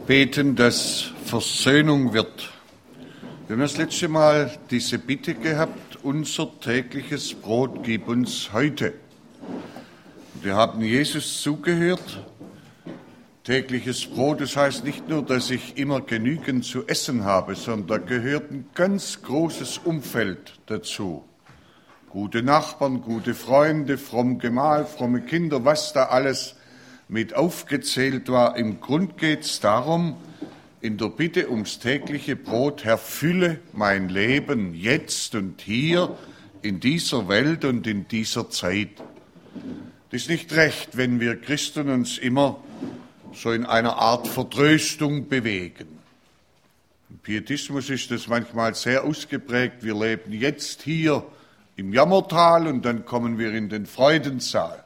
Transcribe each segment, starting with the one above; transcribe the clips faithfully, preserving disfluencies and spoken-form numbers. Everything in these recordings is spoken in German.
beten, dass Versöhnung wird. Wir haben das letzte Mal diese Bitte gehabt, unser tägliches Brot gib uns heute. Wir haben Jesus zugehört. Tägliches Brot, das heißt nicht nur, dass ich immer genügend zu essen habe, sondern da gehört ein ganz großes Umfeld dazu. Gute Nachbarn, gute Freunde, fromm Gemahl, fromme Kinder, was da alles mit aufgezählt war. Im Grund geht es darum, in der Bitte ums tägliche Brot, Herr, fülle mein Leben jetzt und hier, in dieser Welt und in dieser Zeit. Das ist nicht recht, wenn wir Christen uns immer so in einer Art Vertröstung bewegen. Im Pietismus ist das manchmal sehr ausgeprägt. Wir leben jetzt hier im Jammertal und dann kommen wir in den Freudensaal.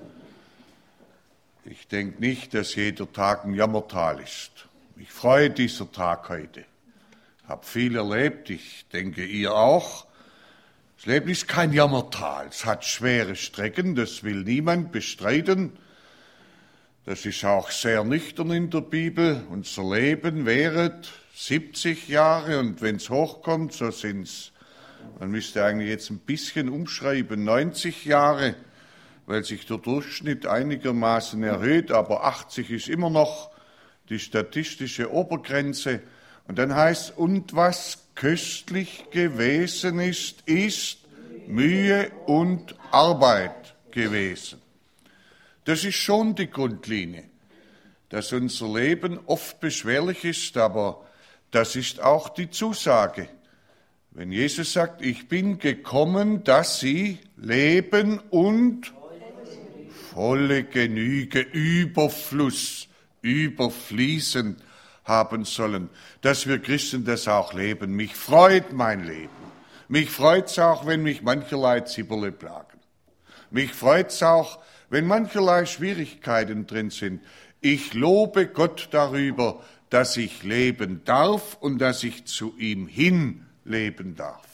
Ich denke nicht, dass jeder Tag ein Jammertal ist. Ich freue dieser Tag heute. Ich habe viel erlebt, ich denke ihr auch. Das Leben ist kein Jammertal. Es hat schwere Strecken, das will niemand bestreiten. Das ist auch sehr nüchtern in der Bibel. Unser Leben währet siebzig Jahre und wenn es hochkommt, so sind es, man müsste eigentlich jetzt ein bisschen umschreiben, neunzig Jahre, weil sich der Durchschnitt einigermaßen erhöht, aber achtzig ist immer noch die statistische Obergrenze. Und dann heißt, und was köstlich gewesen ist, ist Mühe und Arbeit gewesen. Das ist schon die Grundlinie, dass unser Leben oft beschwerlich ist, aber das ist auch die Zusage. Wenn Jesus sagt, ich bin gekommen, dass sie leben und volle Genüge, Überfluss, überfließend haben sollen, dass wir Christen das auch leben. Mich freut mein Leben. Mich freut es auch, wenn mich mancherlei Zibberle plagen. Mich freut es auch, wenn mancherlei Schwierigkeiten drin sind. Ich lobe Gott darüber, dass ich leben darf und dass ich zu ihm hin leben darf.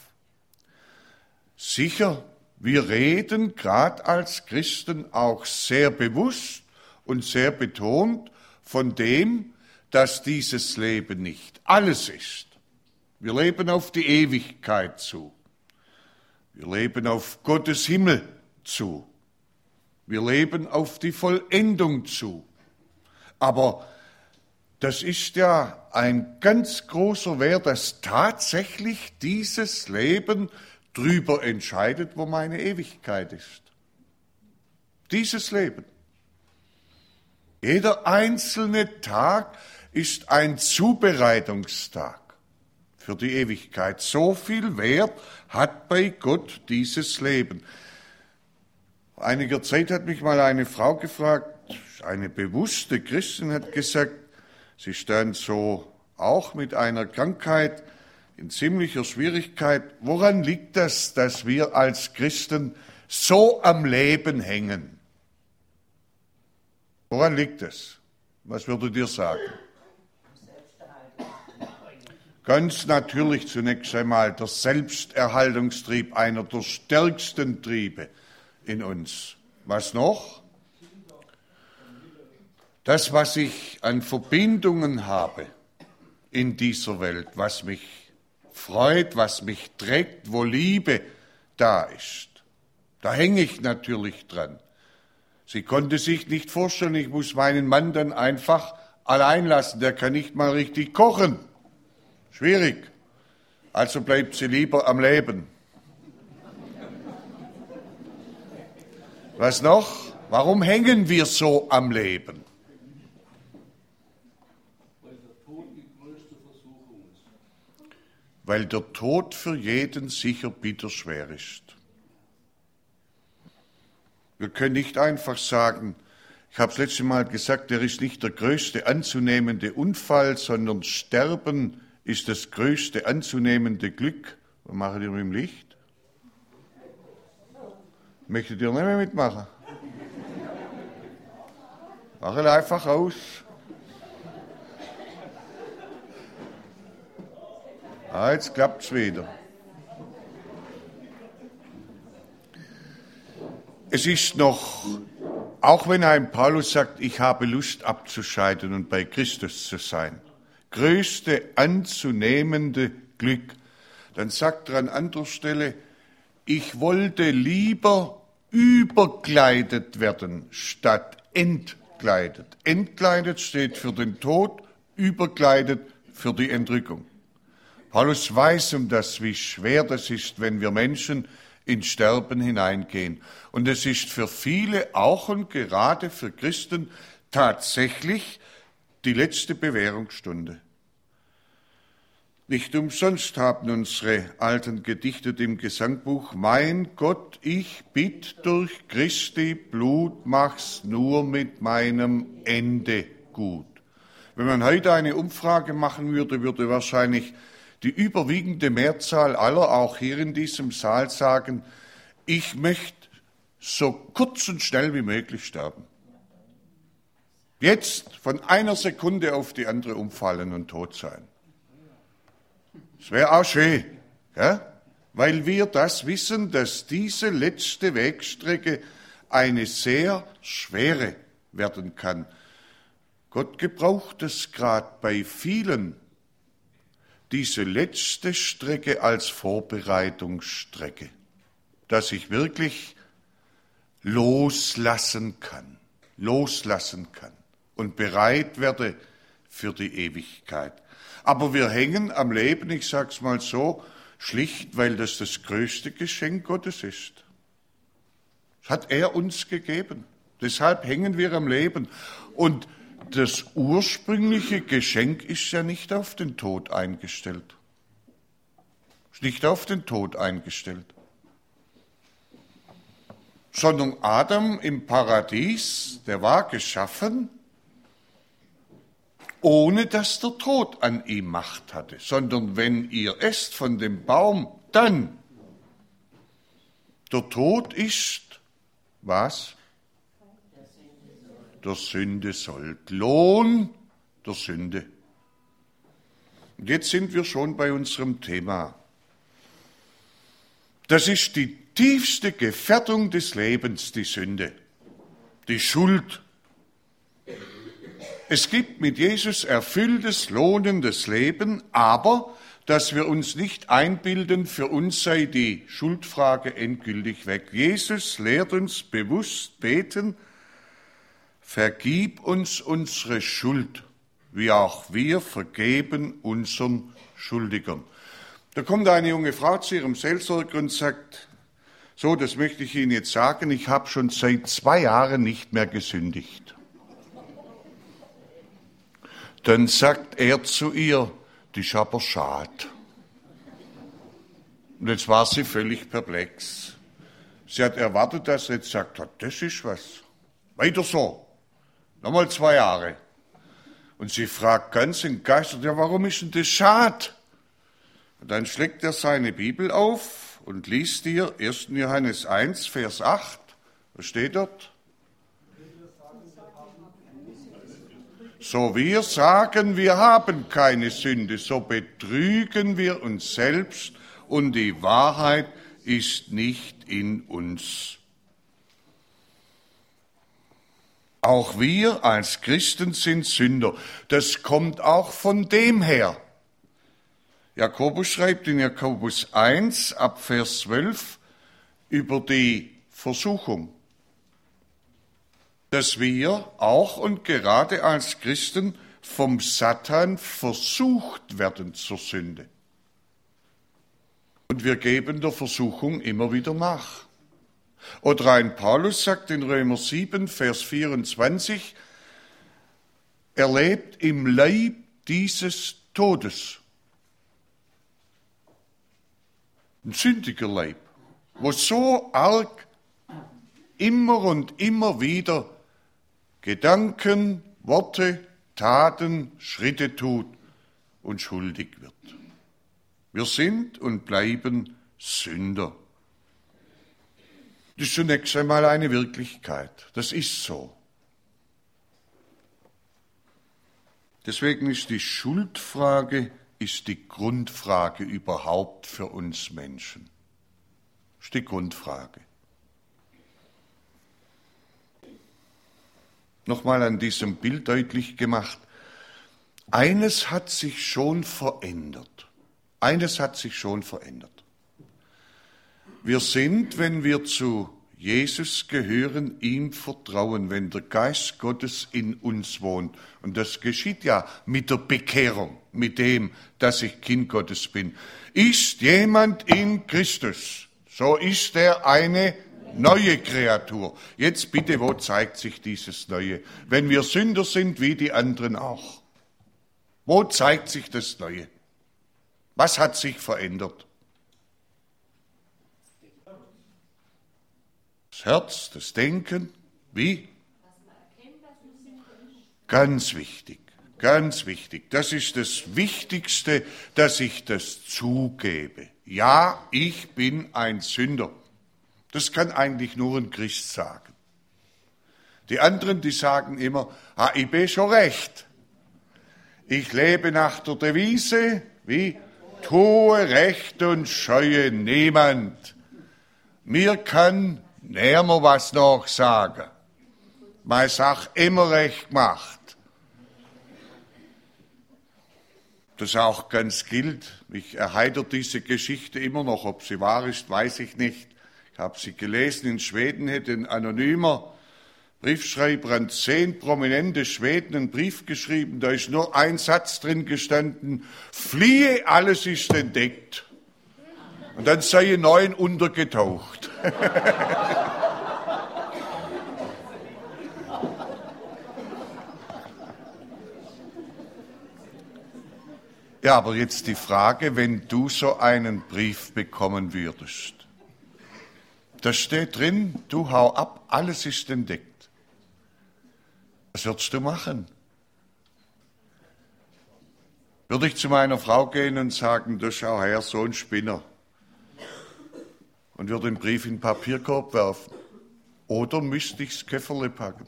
Sicher, wir reden gerade als Christen auch sehr bewusst und sehr betont von dem, dass dieses Leben nicht alles ist. Wir leben auf die Ewigkeit zu. Wir leben auf Gottes Himmel zu. Wir leben auf die Vollendung zu. Aber das ist ja ein ganz großer Wert, dass tatsächlich dieses Leben drüber entscheidet, wo meine Ewigkeit ist. Dieses Leben. Jeder einzelne Tag ist ein Zubereitungstag für die Ewigkeit. So viel Wert hat bei Gott dieses Leben. Vor einiger Zeit hat mich mal eine Frau gefragt, eine bewusste Christin hat gesagt, sie stand so auch mit einer Krankheit in ziemlicher Schwierigkeit. Woran liegt das, dass wir als Christen so am Leben hängen? Woran liegt es? Was würdet ihr sagen? Ganz natürlich zunächst einmal der Selbsterhaltungstrieb, einer der stärksten Triebe in uns. Was noch? Das, was ich an Verbindungen habe in dieser Welt, was mich freut, was mich trägt, wo Liebe da ist. Da hänge ich natürlich dran. Sie konnte sich nicht vorstellen, ich muss meinen Mann dann einfach allein lassen, der kann nicht mal richtig kochen. Schwierig. Also bleibt sie lieber am Leben. Was noch? Warum hängen wir so am Leben? Weil der Tod für jeden sicher bitterschwer ist. Wir können nicht einfach sagen, ich habe es letzte Mal gesagt, der ist nicht der größte anzunehmende Unfall, sondern Sterben ist das größte anzunehmende Glück. Was macht ihr mit dem Licht? Möchtet ihr nicht mehr mitmachen? Macht einfach aus. Ah, jetzt klappt's wieder. Es ist noch Auch wenn ein Paulus sagt, ich habe Lust abzuscheiden und bei Christus zu sein, größte anzunehmende Glück, dann sagt er an anderer Stelle, ich wollte lieber überkleidet werden, statt entkleidet. Entkleidet steht für den Tod, überkleidet für die Entrückung. Paulus weiß um das, wie schwer das ist, wenn wir Menschen ins Sterben hineingehen. Und es ist für viele, auch und gerade für Christen, tatsächlich die letzte Bewährungsstunde. Nicht umsonst haben unsere Alten gedichtet im Gesangbuch, mein Gott, ich bitt durch Christi Blut, mach's nur mit meinem Ende gut. Wenn man heute eine Umfrage machen würde, würde wahrscheinlich die überwiegende Mehrzahl aller, auch hier in diesem Saal, sagen, ich möchte so kurz und schnell wie möglich sterben. Jetzt von einer Sekunde auf die andere umfallen und tot sein. Das wäre auch schön, ja? Weil wir das wissen, dass diese letzte Wegstrecke eine sehr schwere werden kann. Gott gebraucht es gerade bei vielen, diese letzte Strecke als Vorbereitungsstrecke, dass ich wirklich loslassen kann, loslassen kann und bereit werde für die Ewigkeit. Aber wir hängen am Leben, ich sage es mal so, schlicht, weil das das größte Geschenk Gottes ist. Das hat er uns gegeben. Deshalb hängen wir am Leben. Und das ursprüngliche Geschenk ist ja nicht auf den Tod eingestellt. Ist nicht auf den Tod eingestellt. Sondern Adam im Paradies, der war geschaffen, ohne dass der Tod an ihm Macht hatte. Sondern wenn ihr esst von dem Baum, dann der Tod ist, was? Der Sünde sollt. Lohn der Sünde. Und jetzt sind wir schon bei unserem Thema. Das ist die tiefste Gefährdung des Lebens, die Sünde, die Schuld. Es gibt mit Jesus erfülltes, lohnendes Leben, aber dass wir uns nicht einbilden, für uns sei die Schuldfrage endgültig weg. Jesus lehrt uns bewusst beten, vergib uns unsere Schuld, wie auch wir vergeben unseren Schuldigern. Da kommt eine junge Frau zu ihrem Seelsorger und sagt, so, das möchte ich Ihnen jetzt sagen, ich habe schon seit zwei Jahren nicht mehr gesündigt. Dann sagt er zu ihr, das ist aber schade. Und jetzt war sie völlig perplex. Sie hat erwartet, dass er jetzt sagt, das ist was. Weiter so. Nochmal zwei Jahre. Und sie fragt ganz entgeistert, ja, warum ist denn das schade? Und dann schlägt er seine Bibel auf und liest ihr erster Johannes eins, Vers acht. Was steht dort? So wir sagen, wir haben keine Sünde, so betrügen wir uns selbst und die Wahrheit ist nicht in uns. Auch wir als Christen sind Sünder. Das kommt auch von dem her. Jakobus schreibt in Jakobus eins ab Vers zwölf über die Versuchung, dass wir auch und gerade als Christen vom Satan versucht werden zur Sünde. Und wir geben der Versuchung immer wieder nach. Oder ein Paulus sagt in Römer sieben, Vers vierundzwanzig, er lebt im Leib dieses Todes. Ein sündiger Leib, wo so arg immer und immer wieder Gedanken, Worte, Taten, Schritte tut und schuldig wird. Wir sind und bleiben Sünder. Das ist zunächst einmal eine Wirklichkeit. Das ist so. Deswegen ist die Schuldfrage ist die Grundfrage überhaupt für uns Menschen. Das ist die Grundfrage. nochmal an diesem Bild deutlich gemacht, eines hat sich schon verändert. Eines hat sich schon verändert. Wir sind, wenn wir zu Jesus gehören, ihm vertrauen, wenn der Geist Gottes in uns wohnt. Und das geschieht ja mit der Bekehrung, mit dem, dass ich Kind Gottes bin. Ist jemand in Christus, so ist er eine neue Kreatur. Jetzt bitte, wo zeigt sich dieses Neue? Wenn wir Sünder sind, wie die anderen auch. Wo zeigt sich das Neue? Was hat sich verändert? Das Herz, das Denken, wie? Ganz wichtig, ganz wichtig. Das ist das Wichtigste, dass ich das zugebe. Ja, ich bin ein Sünder. Das kann eigentlich nur ein Christ sagen. Die anderen, die sagen immer, ah, ich bin schon recht. Ich lebe nach der Devise, wie? Tue Recht und scheue niemand. Mir kann niemand was noch sagen. Meine Sache immer recht gemacht. Das auch ganz gilt. Mich erheitert diese Geschichte immer noch. Ob sie wahr ist, weiß ich nicht. Ich habe sie gelesen. In Schweden hätte ein anonymer Briefschreiber an zehn prominente Schweden einen Brief geschrieben. Da ist nur ein Satz drin gestanden. Fliehe, alles ist entdeckt. Und dann sei neun untergetaucht. Ja, aber jetzt die Frage, wenn du so einen Brief bekommen würdest. Da steht drin, du hau ab, alles ist entdeckt. Was würdest du machen? Würde ich zu meiner Frau gehen und sagen, du schau her, so ein Spinner. Und würde den Brief in den Papierkorb werfen. Oder müsste ich das Köfferle packen?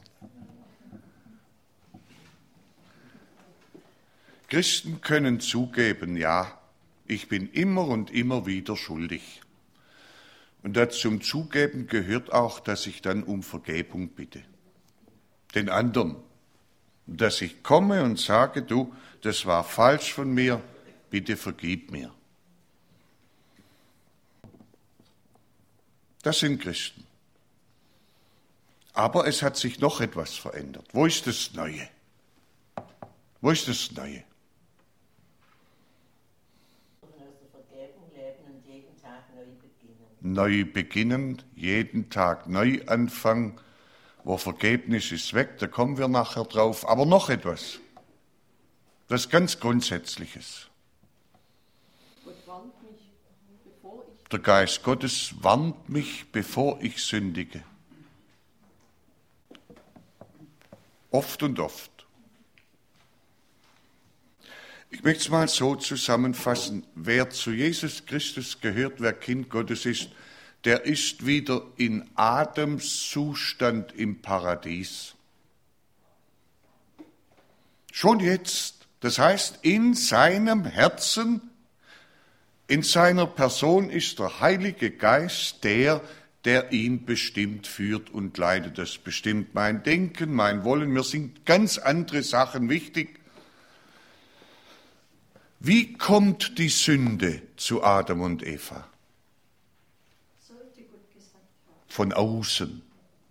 Christen können zugeben, ja, ich bin immer und immer wieder schuldig. Und dazu zum Zugeben gehört auch, dass ich dann um Vergebung bitte. Den anderen. Dass ich komme und sage, du, das war falsch von mir, bitte vergib mir. Das sind Christen. Aber es hat sich noch etwas verändert. Wo ist das Neue? Wo ist das Neue? Neu beginnen, jeden Tag neu anfangen. Wo Vergebnis ist weg, da kommen wir nachher drauf. Aber noch etwas, das ganz Grundsätzliches. Der Geist Gottes warnt mich, bevor ich sündige. Oft und oft. Ich möchte es mal so zusammenfassen. Wer zu Jesus Christus gehört, wer Kind Gottes ist, der ist wieder in Adams Zustand im Paradies. Schon jetzt. Das heißt, in seinem Herzen, in seiner Person ist der Heilige Geist der, der ihn bestimmt, führt und leitet. Das bestimmt mein Denken, mein Wollen. Mir sind ganz andere Sachen wichtig. Wie kommt die Sünde zu Adam und Eva? Von außen.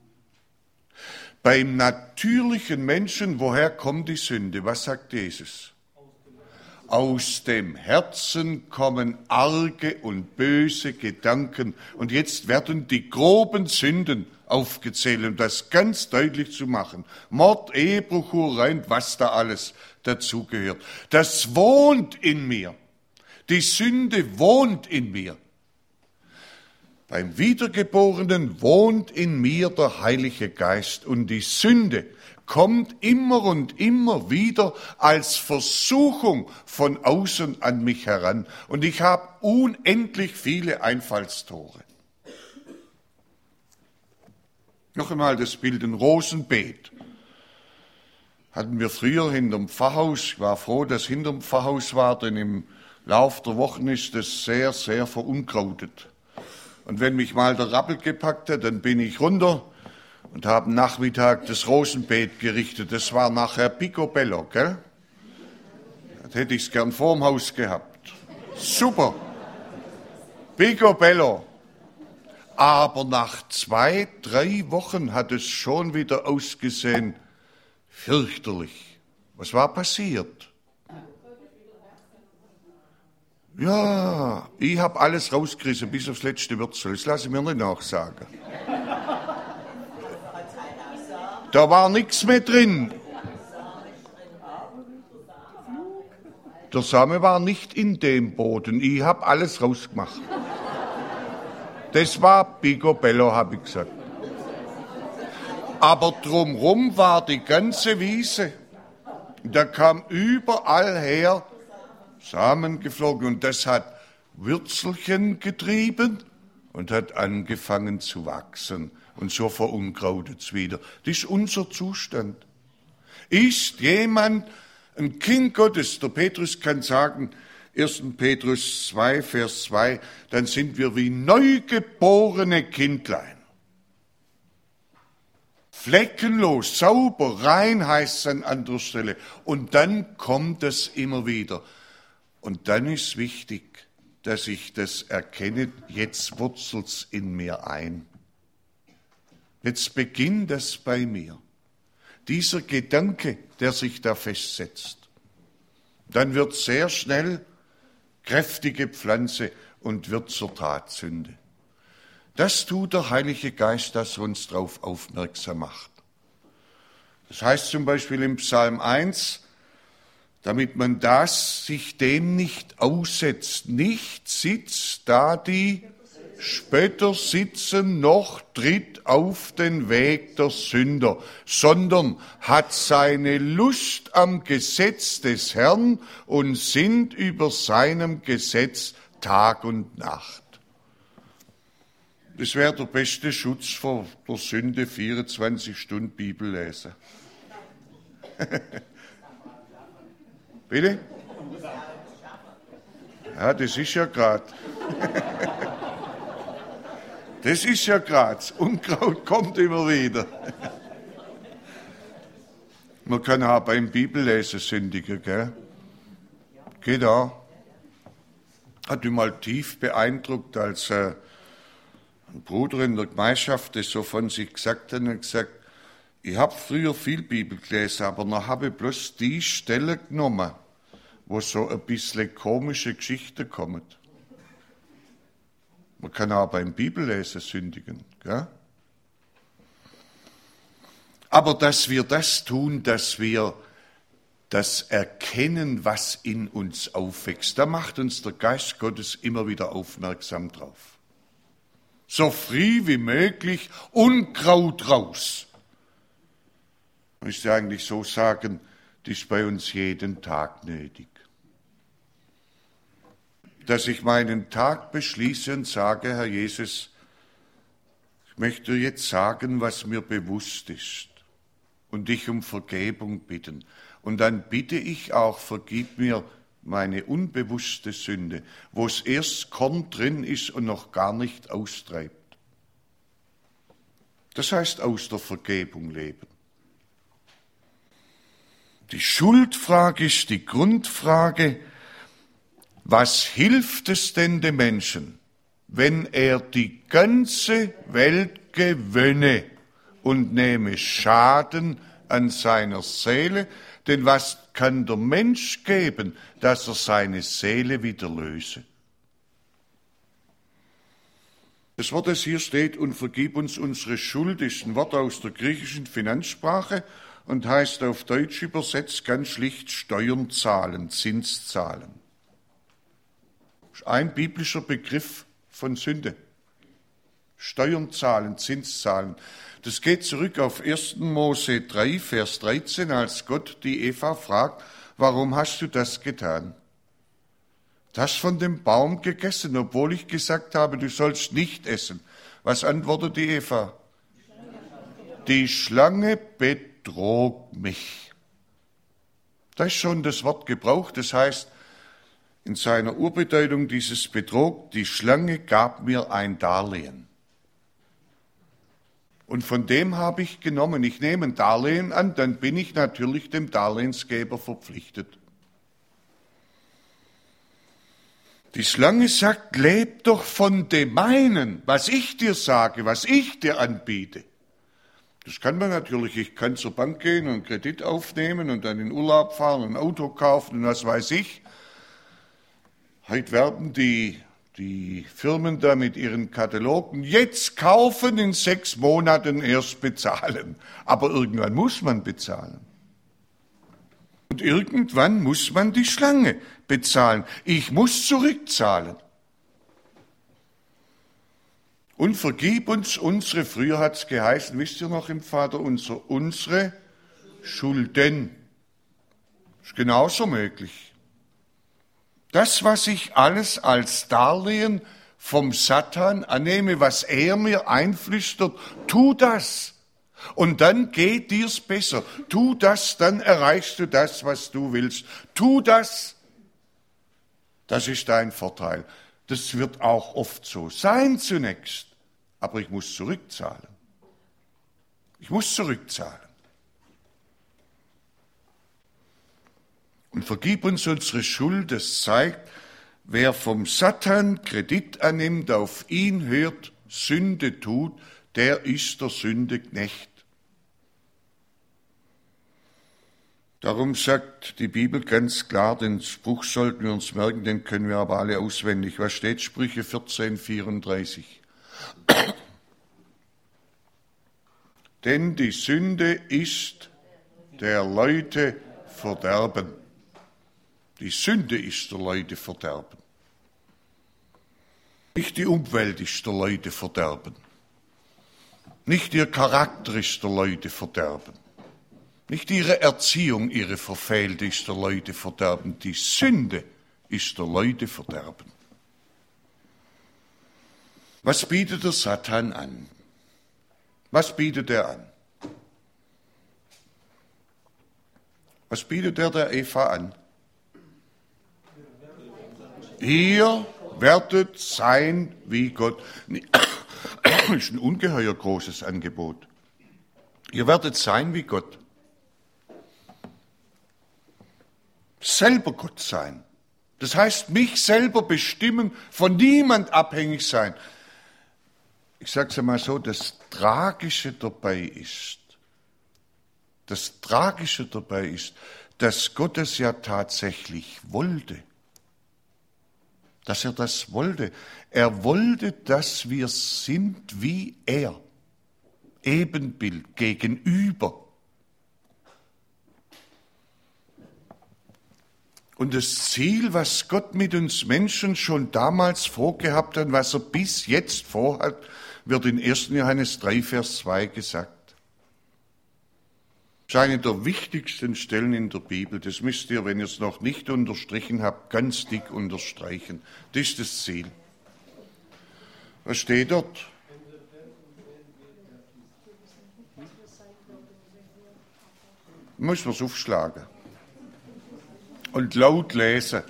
Beim natürlichen Menschen, woher kommt die Sünde? Was sagt Jesus? Aus dem Herzen kommen arge und böse Gedanken. Und jetzt werden die groben Sünden aufgezählt, um das ganz deutlich zu machen. Mord, Ehebruch, Hurerei, was da alles dazugehört. Das wohnt in mir. Die Sünde wohnt in mir. Beim Wiedergeborenen wohnt in mir der Heilige Geist und die Sünde kommt immer und immer wieder als Versuchung von außen an mich heran. Und ich habe unendlich viele Einfallstore. Noch einmal das Bild, ein Rosenbeet. Hatten wir früher hinterm Pfarrhaus. Ich war froh, dass hinterm Pfarrhaus war, denn im Lauf der Wochen ist das sehr, sehr verunkrautet. Und wenn mich mal der Rappel gepackt hat, dann bin ich runter und haben Nachmittag das Rosenbeet gerichtet. Das war nachher Picobello, gell? Das hätte ich gern vorm Haus gehabt. Super. Picobello. Aber nach zwei, drei Wochen hat es schon wieder ausgesehen, fürchterlich. Was war passiert? Ja, ich habe alles rausgerissen, bis aufs letzte Würzel. Das lasse ich mir nicht nachsagen. Da war nichts mehr drin. Der Same war nicht in dem Boden. Ich habe alles rausgemacht. Das war Picobello, habe ich gesagt. Aber drumherum war die ganze Wiese. Da kam überall her Samen geflogen und das hat Würzelchen getrieben und hat angefangen zu wachsen. Und so verunkrautet es wieder. Das ist unser Zustand. Ist jemand ein Kind Gottes? Der Petrus kann sagen, erster Petrus zwei, Vers zwei, dann sind wir wie neugeborene Kindlein. Fleckenlos, sauber, rein heißt es an anderer Stelle. Und dann kommt es immer wieder. Und dann ist wichtig, dass ich das erkenne, jetzt wurzelt's in mir ein. Jetzt beginnt das bei mir. Dieser Gedanke, der sich da festsetzt. Dann wird sehr schnell kräftige Pflanze und wird zur Tatsünde. Das tut der Heilige Geist, dass er uns darauf aufmerksam macht. Das heißt zum Beispiel im Psalm eins, damit man das sich dem nicht aussetzt, nicht sitzt, da die Spötter sitzen, noch tritt auf den Weg der Sünder, sondern hat seine Lust am Gesetz des Herrn und sinnt über seinem Gesetz Tag und Nacht. Das wäre der beste Schutz vor der Sünde, vierundzwanzig Stunden Bibel lesen. Bitte? Ja, das ist ja gerade. Das ist ja gerade. Das Unkraut kommt immer wieder. Man kann auch beim Bibellesen sündigen, gell? Geht auch. Hat mich mal tief beeindruckt, als äh, ein Bruder in der Gemeinschaft das so von sich gesagt hat und gesagt, ich habe früher viel Bibel gelesen, aber dann habe ich bloß die Stelle genommen, wo so ein bisschen komische Geschichten kommen. Man kann auch beim Bibellesen sündigen. Gell? Aber dass wir das tun, dass wir das erkennen, was in uns aufwächst, da macht uns der Geist Gottes immer wieder aufmerksam drauf. So früh wie möglich Unkraut raus. Ich müsste eigentlich so sagen, das ist bei uns jeden Tag nötig. Dass ich meinen Tag beschließe und sage, Herr Jesus, ich möchte jetzt sagen, was mir bewusst ist und dich um Vergebung bitten. Und dann bitte ich auch, vergib mir meine unbewusste Sünde, wo es erst Korn drin ist und noch gar nicht austreibt. Das heißt, aus der Vergebung leben. Die Schuldfrage ist die Grundfrage. Was hilft es denn dem Menschen, wenn er die ganze Welt gewönne und nehme Schaden an seiner Seele? Denn was kann der Mensch geben, dass er seine Seele wieder löse? Das Wort, das hier steht, und vergib uns unsere Schuld, ist ein Wort aus der griechischen Finanzsprache und heißt auf Deutsch übersetzt ganz schlicht Steuern zahlen, Zins zahlen. Ein biblischer Begriff von Sünde. Steuern zahlen, Zins zahlen. Das geht zurück auf erster Mose drei, Vers dreizehn, als Gott die Eva fragt, warum hast du das getan? Du hast von dem Baum gegessen, obwohl ich gesagt habe, du sollst nicht essen. Was antwortet die Eva? Die Schlange betrog mich. Da ist schon das Wort gebraucht, das heißt, in seiner Urbedeutung dieses Betrog, die Schlange gab mir ein Darlehen. Und von dem habe ich genommen. Ich nehme ein Darlehen an, dann bin ich natürlich dem Darlehensgeber verpflichtet. Die Schlange sagt, leb doch von dem meinen, was ich dir sage, was ich dir anbiete. Das kann man natürlich, ich kann zur Bank gehen und einen Kredit aufnehmen und dann in Urlaub fahren, ein Auto kaufen und was weiß ich. Heute werben die, die Firmen da mit ihren Katalogen, jetzt kaufen, in sechs Monaten erst bezahlen. Aber irgendwann muss man bezahlen. Und irgendwann muss man die Schlange bezahlen. Ich muss zurückzahlen. Und vergib uns unsere, früher hat es geheißen, wisst ihr noch im Vater unser, unsere Schulden. Ist genauso möglich. Das, was ich alles als Darlehen vom Satan annehme, was er mir einflüstert, tu das. Und dann geht dir's besser. Tu das, dann erreichst du das, was du willst. Tu das. Das ist dein Vorteil. Das wird auch oft so sein zunächst. Aber ich muss zurückzahlen. Ich muss zurückzahlen. Und vergib uns unsere Schuld, das zeigt, wer vom Satan Kredit annimmt, auf ihn hört, Sünde tut, der ist der Sünde Knecht. Darum sagt die Bibel ganz klar, den Spruch sollten wir uns merken, den können wir aber alle auswendig. Was steht? Sprüche vierzehn, vierunddreißig. Denn die Sünde ist der Leute Verderben. Die Sünde ist der Leute Verderben. Nicht die Umwelt ist der Leute Verderben. Nicht ihr Charakter ist der Leute Verderben. Nicht ihre Erziehung, ihre verfehlte ist der Leute Verderben. Die Sünde ist der Leute Verderben. Was bietet der Satan an? Was bietet er an? Was bietet er der Eva an? Ihr werdet sein wie Gott. Das ist ein ungeheuer großes Angebot. Ihr werdet sein wie Gott. Selber Gott sein. Das heißt, mich selber bestimmen, von niemand abhängig sein. Ich sage es einmal so, das Tragische dabei ist, das Tragische dabei ist, dass Gott es ja tatsächlich wollte. Dass er das wollte. Er wollte, dass wir sind wie er. Ebenbild, gegenüber. Und das Ziel, was Gott mit uns Menschen schon damals vorgehabt hat, was er bis jetzt vorhat, wird in ersten Johannes drei, Vers zwei gesagt. Das ist eine der wichtigsten Stellen in der Bibel. Das müsst ihr, wenn ihr es noch nicht unterstrichen habt, ganz dick unterstreichen. Das ist das Ziel. Was steht dort? Muss man es aufschlagen und laut lesen.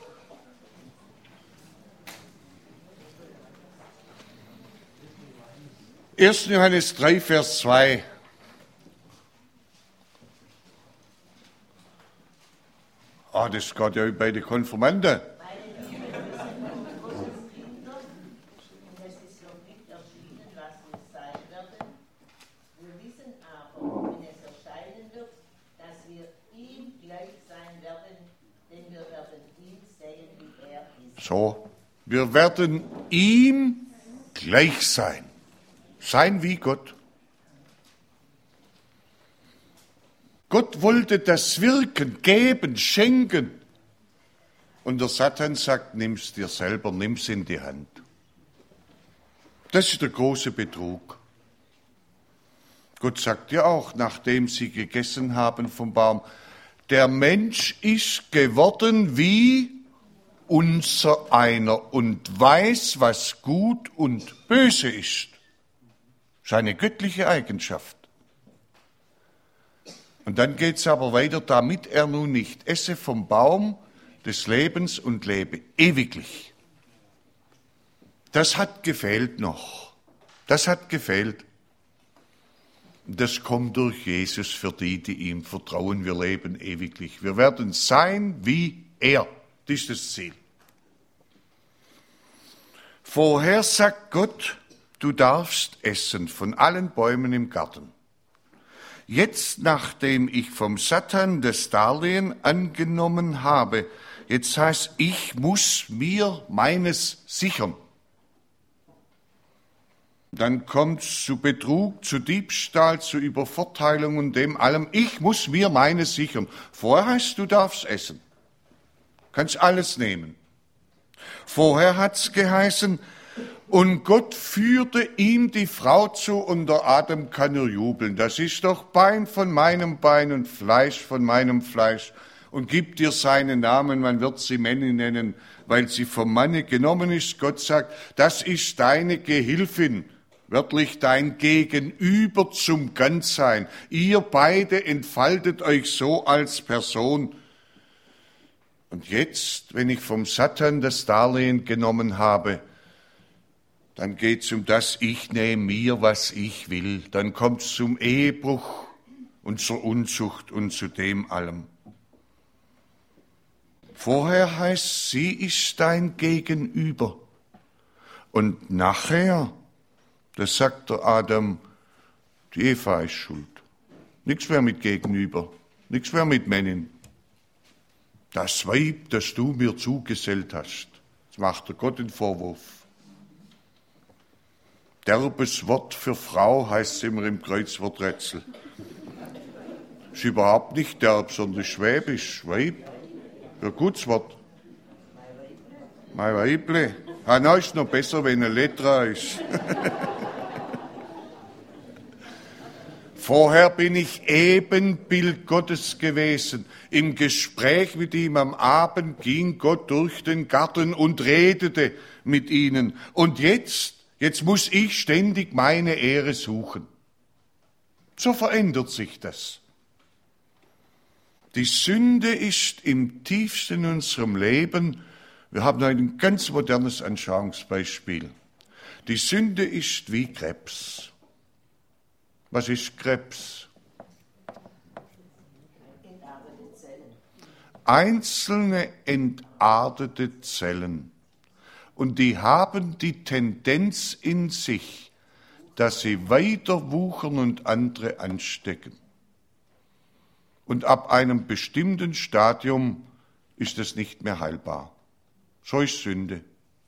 ersten Johannes drei, Vers zwei. Ah, das geht ja bei den Konfirmanden. So, wir werden ihm gleich sein. Sein wie Gott. Gott wollte das Wirken, geben, schenken. Und der Satan sagt, nimm's dir selber, nimm's in die Hand. Das ist der große Betrug. Gott sagt ja auch, nachdem sie gegessen haben vom Baum, der Mensch ist geworden wie unser einer und weiß, was gut und böse ist. Seine göttliche Eigenschaft. Und dann geht es aber weiter, damit er nun nicht esse vom Baum des Lebens und lebe ewiglich. Das hat gefehlt noch. Das hat gefehlt. Das kommt durch Jesus für die, die ihm vertrauen. Wir leben ewiglich. Wir werden sein wie er. Das ist das Ziel. Vorher sagt Gott, du darfst essen von allen Bäumen im Garten. Jetzt, nachdem ich vom Satan das Darlehen angenommen habe, jetzt heißt, ich muss mir meines sichern. Dann kommt es zu Betrug, zu Diebstahl, zu Übervorteilung und dem allem. Ich muss mir meines sichern. Vorher heißt, du darfst essen. Kannst alles nehmen. Vorher hat's geheißen, und Gott führte ihm die Frau zu, und der Adam kann nur jubeln. Das ist doch Bein von meinem Bein und Fleisch von meinem Fleisch. Und gibt dir seinen Namen, man wird sie Männin nennen, weil sie vom Manne genommen ist. Gott sagt, das ist deine Gehilfin, wörtlich dein Gegenüber zum Ganzsein. Ihr beide entfaltet euch so als Person. Und jetzt, wenn ich vom Satan das Darlehen genommen habe, dann geht es um das, ich nehme mir, was ich will. Dann kommt es zum Ehebruch und zur Unzucht und zu dem allem. Vorher heißt, sie ist dein Gegenüber. Und nachher, das sagt der Adam, die Eva ist schuld. Nichts mehr mit Gegenüber, nichts mehr mit Männin. Das Weib, das du mir zugesellt hast, das macht der Gott den Vorwurf. Derbes Wort für Frau heißt es immer im Kreuzworträtsel. Ist überhaupt nicht derb, sondern schwäbisch, Weib. Ein gutes Wort. Mein Weible. Ah, na, ist noch besser, wenn ein Letra ist. Vorher bin ich Ebenbild Gottes gewesen. Im Gespräch mit ihm am Abend ging Gott durch den Garten und redete mit ihnen. Und jetzt, jetzt muss ich ständig meine Ehre suchen. So verändert sich das. Die Sünde ist im tiefsten in unserem Leben, wir haben ein ganz modernes Anschauungsbeispiel. Die Sünde ist wie Krebs. Was ist Krebs? Einzelne entartete Zellen. Und die haben die Tendenz in sich, dass sie weiter wuchern und andere anstecken. Und ab einem bestimmten Stadium ist es nicht mehr heilbar. So ist Sünde.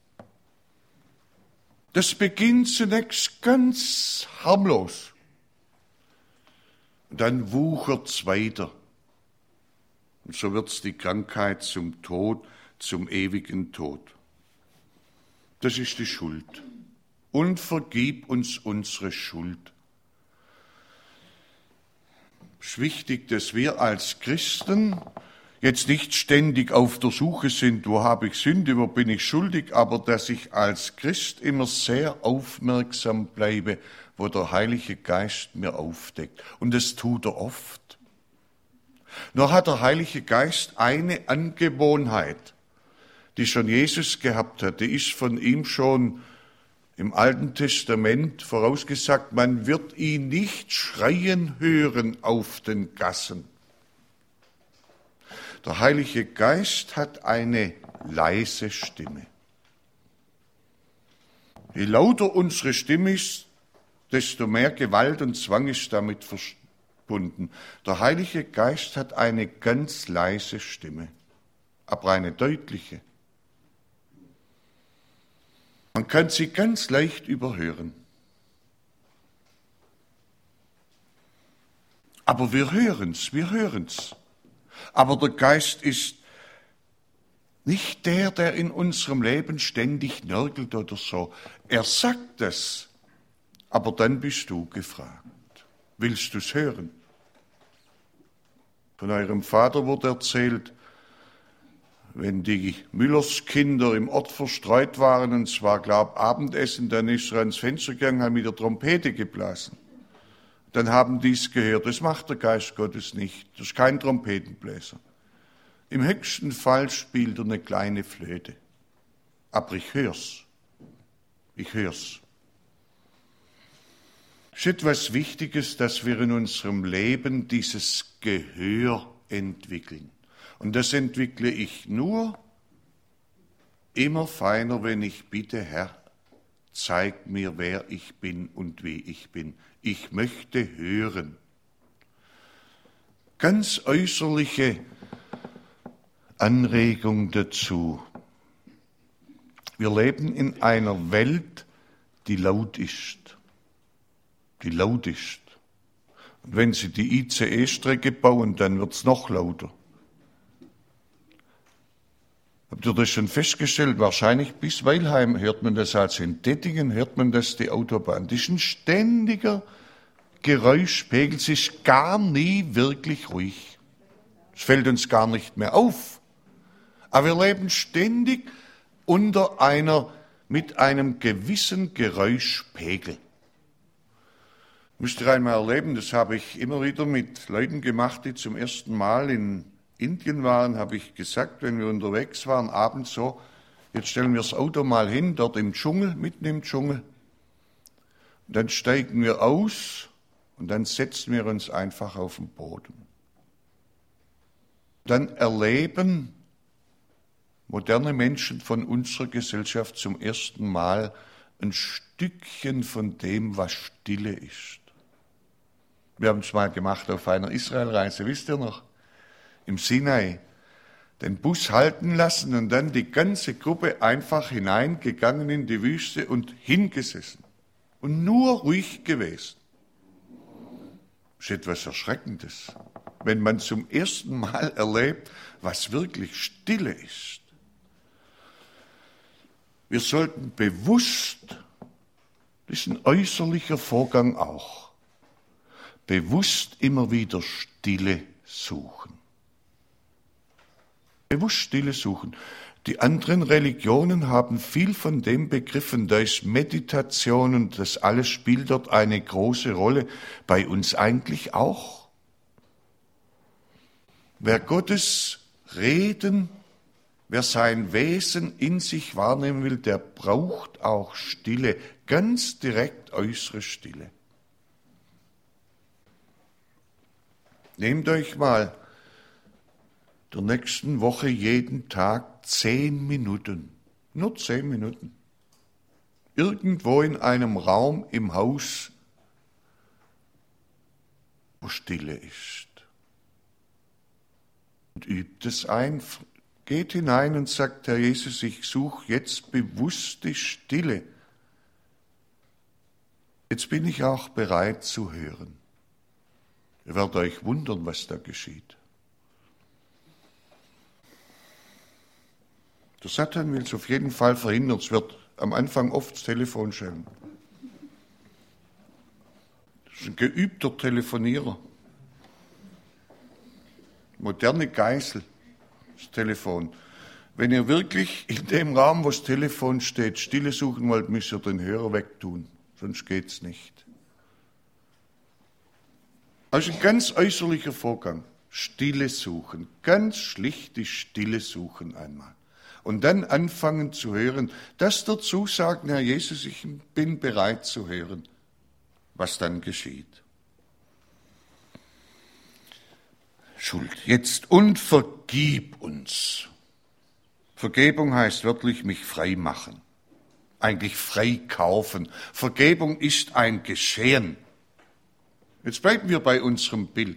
Das beginnt zunächst ganz harmlos. Und dann wuchert's weiter. Und so wird's die Krankheit zum Tod, zum ewigen Tod. Das ist die Schuld. Und vergib uns unsere Schuld. Es ist wichtig, dass wir als Christen jetzt nicht ständig auf der Suche sind, wo habe ich Sünde, wo bin ich schuldig, aber dass ich als Christ immer sehr aufmerksam bleibe, wo der Heilige Geist mir aufdeckt. Und das tut er oft. Nur hat der Heilige Geist eine Angewohnheit, die schon Jesus gehabt hat, die ist von ihm schon im Alten Testament vorausgesagt, man wird ihn nicht schreien hören auf den Gassen. Der Heilige Geist hat eine leise Stimme. Je lauter unsere Stimme ist, desto mehr Gewalt und Zwang ist damit verbunden. Der Heilige Geist hat eine ganz leise Stimme, aber eine deutliche. Man kann sie ganz leicht überhören. Aber wir hören's, wir hören's. Aber der Geist ist nicht der, der in unserem Leben ständig nörgelt oder so. Er sagt es, aber dann bist du gefragt. Willst du's hören? Von eurem Vater wurde erzählt, wenn die Müllerskinder im Ort verstreut waren, und zwar, glaub, Abendessen, dann ist er ans Fenster gegangen, hat mit der Trompete geblasen. Dann haben die es gehört. Das macht der Geist Gottes nicht. Das ist kein Trompetenbläser. Im höchsten Fall spielt er eine kleine Flöte. Aber ich hör's. Ich hör's. Es ist etwas Wichtiges, dass wir in unserem Leben dieses Gehör entwickeln. Und das entwickle ich nur immer feiner, wenn ich bitte, Herr, zeig mir, wer ich bin und wie ich bin. Ich möchte hören. Ganz äußerliche Anregung dazu. Wir leben in einer Welt, die laut ist. Die laut ist. Und wenn Sie die I C E-Strecke bauen, dann wird es noch lauter. Habt ihr das schon festgestellt? Wahrscheinlich bis Weilheim hört man das, also in Dettingen hört man das, die Autobahn. Das ist ein ständiger Geräuschpegel, es ist gar nie wirklich ruhig. Es fällt uns gar nicht mehr auf. Aber wir leben ständig unter einer, mit einem gewissen Geräuschpegel. Müsst ihr einmal erleben, das habe ich immer wieder mit Leuten gemacht, die zum ersten Mal in Indien waren, habe ich gesagt, wenn wir unterwegs waren, abends so, jetzt stellen wir das Auto mal hin, dort im Dschungel, mitten im Dschungel. Und dann steigen wir aus und dann setzen wir uns einfach auf den Boden. Dann erleben moderne Menschen von unserer Gesellschaft zum ersten Mal ein Stückchen von dem, was Stille ist. Wir haben es mal gemacht auf einer Israelreise, wisst ihr noch? Im Sinai, den Bus halten lassen und dann die ganze Gruppe einfach hineingegangen in die Wüste und hingesessen und nur ruhig gewesen. Das ist etwas Erschreckendes, wenn man zum ersten Mal erlebt, was wirklich Stille ist. Wir sollten bewusst, das ist ein äußerlicher Vorgang auch, bewusst immer wieder Stille suchen. Bewusst Stille suchen. Die anderen Religionen haben viel von dem begriffen, da ist Meditation und das alles spielt dort eine große Rolle, bei uns eigentlich auch. Wer Gottes Reden, wer sein Wesen in sich wahrnehmen will, der braucht auch Stille, ganz direkt äußere Stille. Nehmt euch mal der nächsten Woche jeden Tag zehn Minuten, nur zehn Minuten, irgendwo in einem Raum im Haus, wo Stille ist. Und übt es ein, geht hinein und sagt, Herr Jesus, ich suche jetzt bewusst die Stille. Jetzt bin ich auch bereit zu hören. Ihr werdet euch wundern, was da geschieht. Der Satan will es auf jeden Fall verhindern. Es wird am Anfang oft das Telefon schellen. Das ist ein geübter Telefonierer. Moderne Geißel, das Telefon. Wenn ihr wirklich in dem Raum, wo das Telefon steht, Stille suchen wollt, müsst ihr den Hörer wegtun. Sonst geht's nicht. Also ein ganz äußerlicher Vorgang. Stille suchen. Ganz schlicht die Stille suchen einmal. Und dann anfangen zu hören, das dazu sagen, Herr Jesus, ich bin bereit zu hören, was dann geschieht. Schuld jetzt und vergib uns. Vergebung heißt wörtlich mich frei machen, eigentlich frei kaufen. Vergebung ist ein Geschehen. Jetzt bleiben wir bei unserem Bild.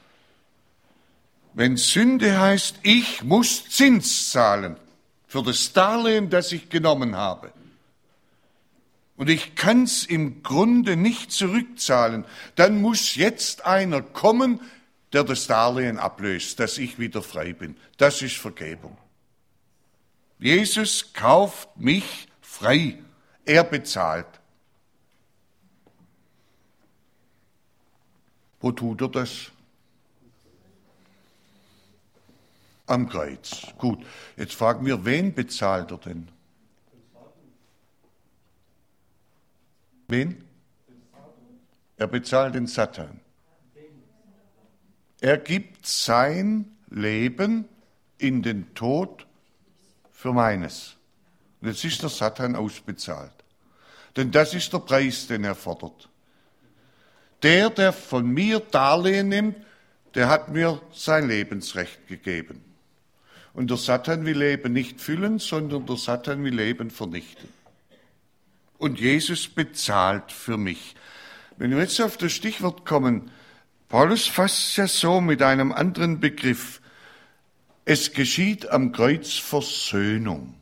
Wenn Sünde heißt, ich muss Zins zahlen für das Darlehen, das ich genommen habe. Und ich kann es im Grunde nicht zurückzahlen. Dann muss jetzt einer kommen, der das Darlehen ablöst, dass ich wieder frei bin. Das ist Vergebung. Jesus kauft mich frei. Er bezahlt. Wo tut er das? Am Kreuz. Gut, jetzt fragen wir, wen bezahlt er denn? Wen? Er bezahlt den Satan. Er gibt sein Leben in den Tod für meines. Und jetzt ist der Satan ausbezahlt. Denn das ist der Preis, den er fordert. der, der von mir Darlehen nimmt, der hat mir sein Lebensrecht gegeben. Und der Satan will Leben nicht füllen, sondern der Satan will Leben vernichten. Und Jesus bezahlt für mich. Wenn wir jetzt auf das Stichwort kommen, Paulus fasst es ja so mit einem anderen Begriff. Es geschieht am Kreuz Versöhnung.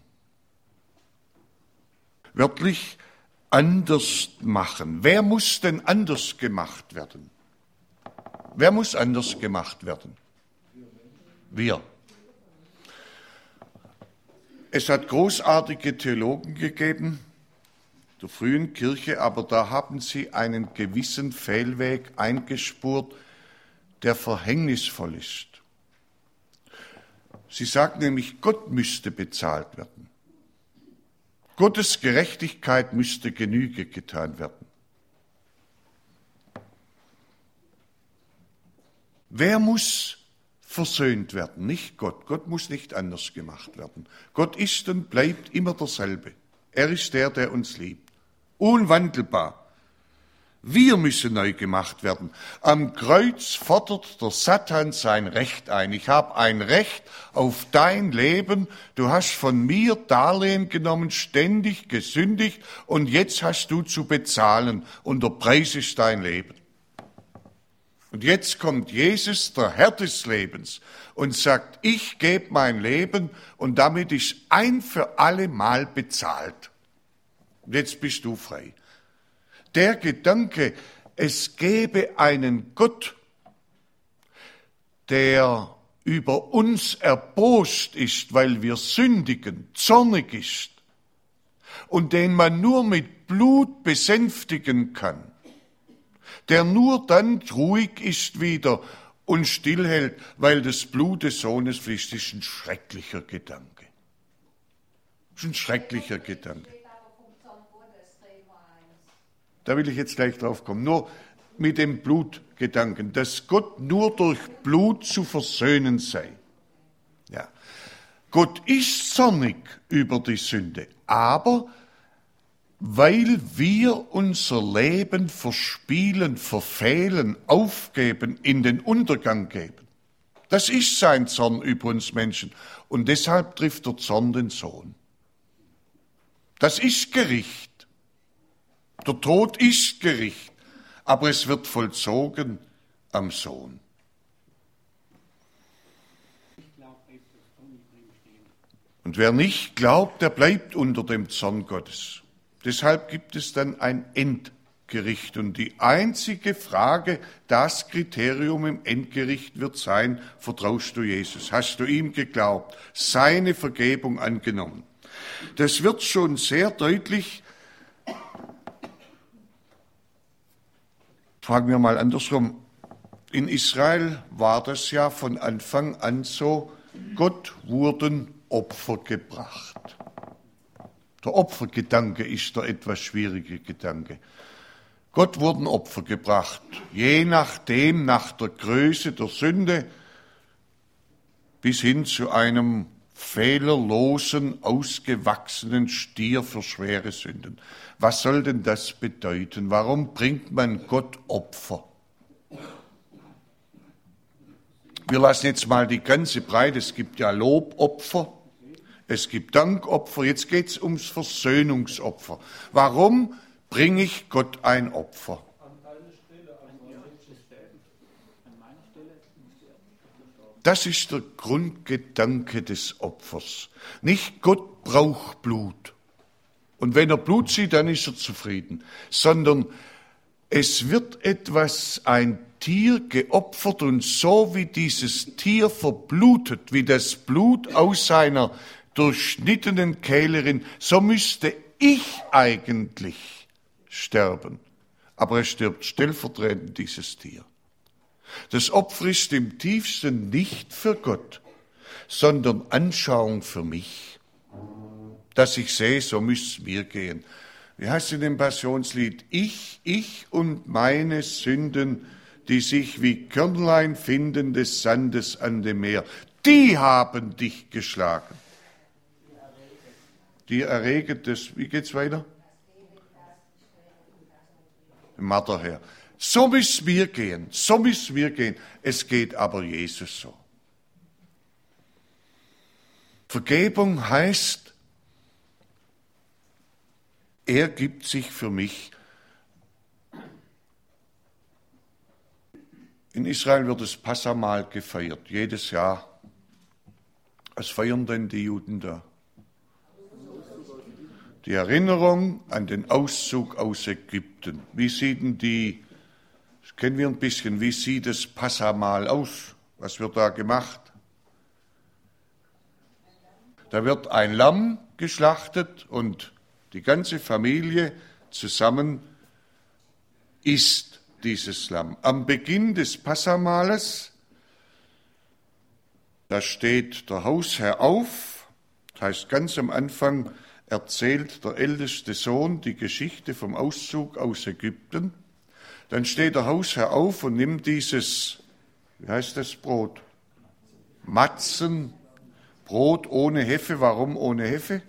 Wörtlich anders machen. Wer muss denn anders gemacht werden? Wer muss anders gemacht werden? Wir. Es hat großartige Theologen gegeben, der frühen Kirche, aber da haben sie einen gewissen Fehlweg eingespurt, der verhängnisvoll ist. Sie sagt nämlich, Gott müsste bezahlt werden. Gottes Gerechtigkeit müsste Genüge getan werden. Wer muss versöhnt werden? Nicht Gott. Gott muss nicht anders gemacht werden. Gott ist und bleibt immer derselbe. Er ist der, der uns liebt. Unwandelbar. Wir müssen neu gemacht werden. Am Kreuz fordert der Satan sein Recht ein. Ich habe ein Recht auf dein Leben. Du hast von mir Darlehen genommen, ständig gesündigt und jetzt hast du zu bezahlen und der Preis ist dein Leben. Und jetzt kommt Jesus, der Herr des Lebens, und sagt, ich gebe mein Leben und damit ist ein für alle Mal bezahlt. Und jetzt bist du frei. Der Gedanke, es gäbe einen Gott, der über uns erbost ist, weil wir sündigen, zornig ist und den man nur mit Blut besänftigen kann, der nur dann ruhig ist wieder und stillhält, weil das Blut des Sohnes fließt, ist ein schrecklicher Gedanke. Das ist ein schrecklicher Gedanke. Da will ich jetzt gleich drauf kommen. Nur mit dem Blutgedanken, dass Gott nur durch Blut zu versöhnen sei. Ja. Gott ist zornig über die Sünde, aber weil wir unser Leben verspielen, verfehlen, aufgeben, in den Untergang geben. Das ist sein Zorn über uns Menschen. Und deshalb trifft der Zorn den Sohn. Das ist Gericht. Der Tod ist Gericht, aber es wird vollzogen am Sohn. Und wer nicht glaubt, der bleibt unter dem Zorn Gottes. Deshalb gibt es dann ein Endgericht. Und die einzige Frage, das Kriterium im Endgericht wird sein, vertraust du Jesus? Hast du ihm geglaubt? Seine Vergebung angenommen? Das wird schon sehr deutlich. Fragen wir mal andersrum. In Israel war das ja von Anfang an so, Gott wurden Opfer gebracht. Der Opfergedanke ist der etwas schwierige Gedanke. Gott wurden Opfer gebracht, je nachdem, nach der Größe der Sünde, bis hin zu einem fehlerlosen, ausgewachsenen Stier für schwere Sünden. Was soll denn das bedeuten? Warum bringt man Gott Opfer? Wir lassen jetzt mal die ganze Breite, es gibt ja Lobopfer, es gibt Dankopfer, jetzt geht es ums Versöhnungsopfer. Warum bringe ich Gott ein Opfer? Das ist der Grundgedanke des Opfers. Nicht Gott braucht Blut. Und wenn er Blut sieht, dann ist er zufrieden. Sondern es wird etwas, ein Tier geopfert und so wie dieses Tier verblutet, wie das Blut aus seiner durchschnittenen Kehlerin, so müsste ich eigentlich sterben. Aber es stirbt stellvertretend dieses Tier. Das Opfer ist im tiefsten nicht für Gott, sondern Anschauung für mich. Dass ich sehe, so müsste es mir gehen. Wie heißt es in dem Passionslied? Ich, ich und meine Sünden, die sich wie Körnlein finden des Sandes an dem Meer, die haben dich geschlagen. Die erregen das, wie geht's weiter? Matterherr. So müssen wir gehen, so müssen wir gehen. Es geht aber Jesus so. Vergebung heißt, er gibt sich für mich. In Israel wird das Passamal gefeiert, jedes Jahr. Was feiern denn die Juden da? Die Erinnerung an den Auszug aus Ägypten. Wie sieht denn die, das kennen wir ein bisschen, wie sieht das Passamal aus? Was wird da gemacht? Da wird ein Lamm geschlachtet und die ganze Familie zusammen isst dieses Lamm. Am Beginn des Passamales, da steht der Hausherr auf, das heißt ganz am Anfang erzählt der älteste Sohn die Geschichte vom Auszug aus Ägypten. Dann steht der Hausherr auf und nimmt dieses, wie heißt das Brot? Matzen, Brot ohne Hefe. Warum ohne Hefe?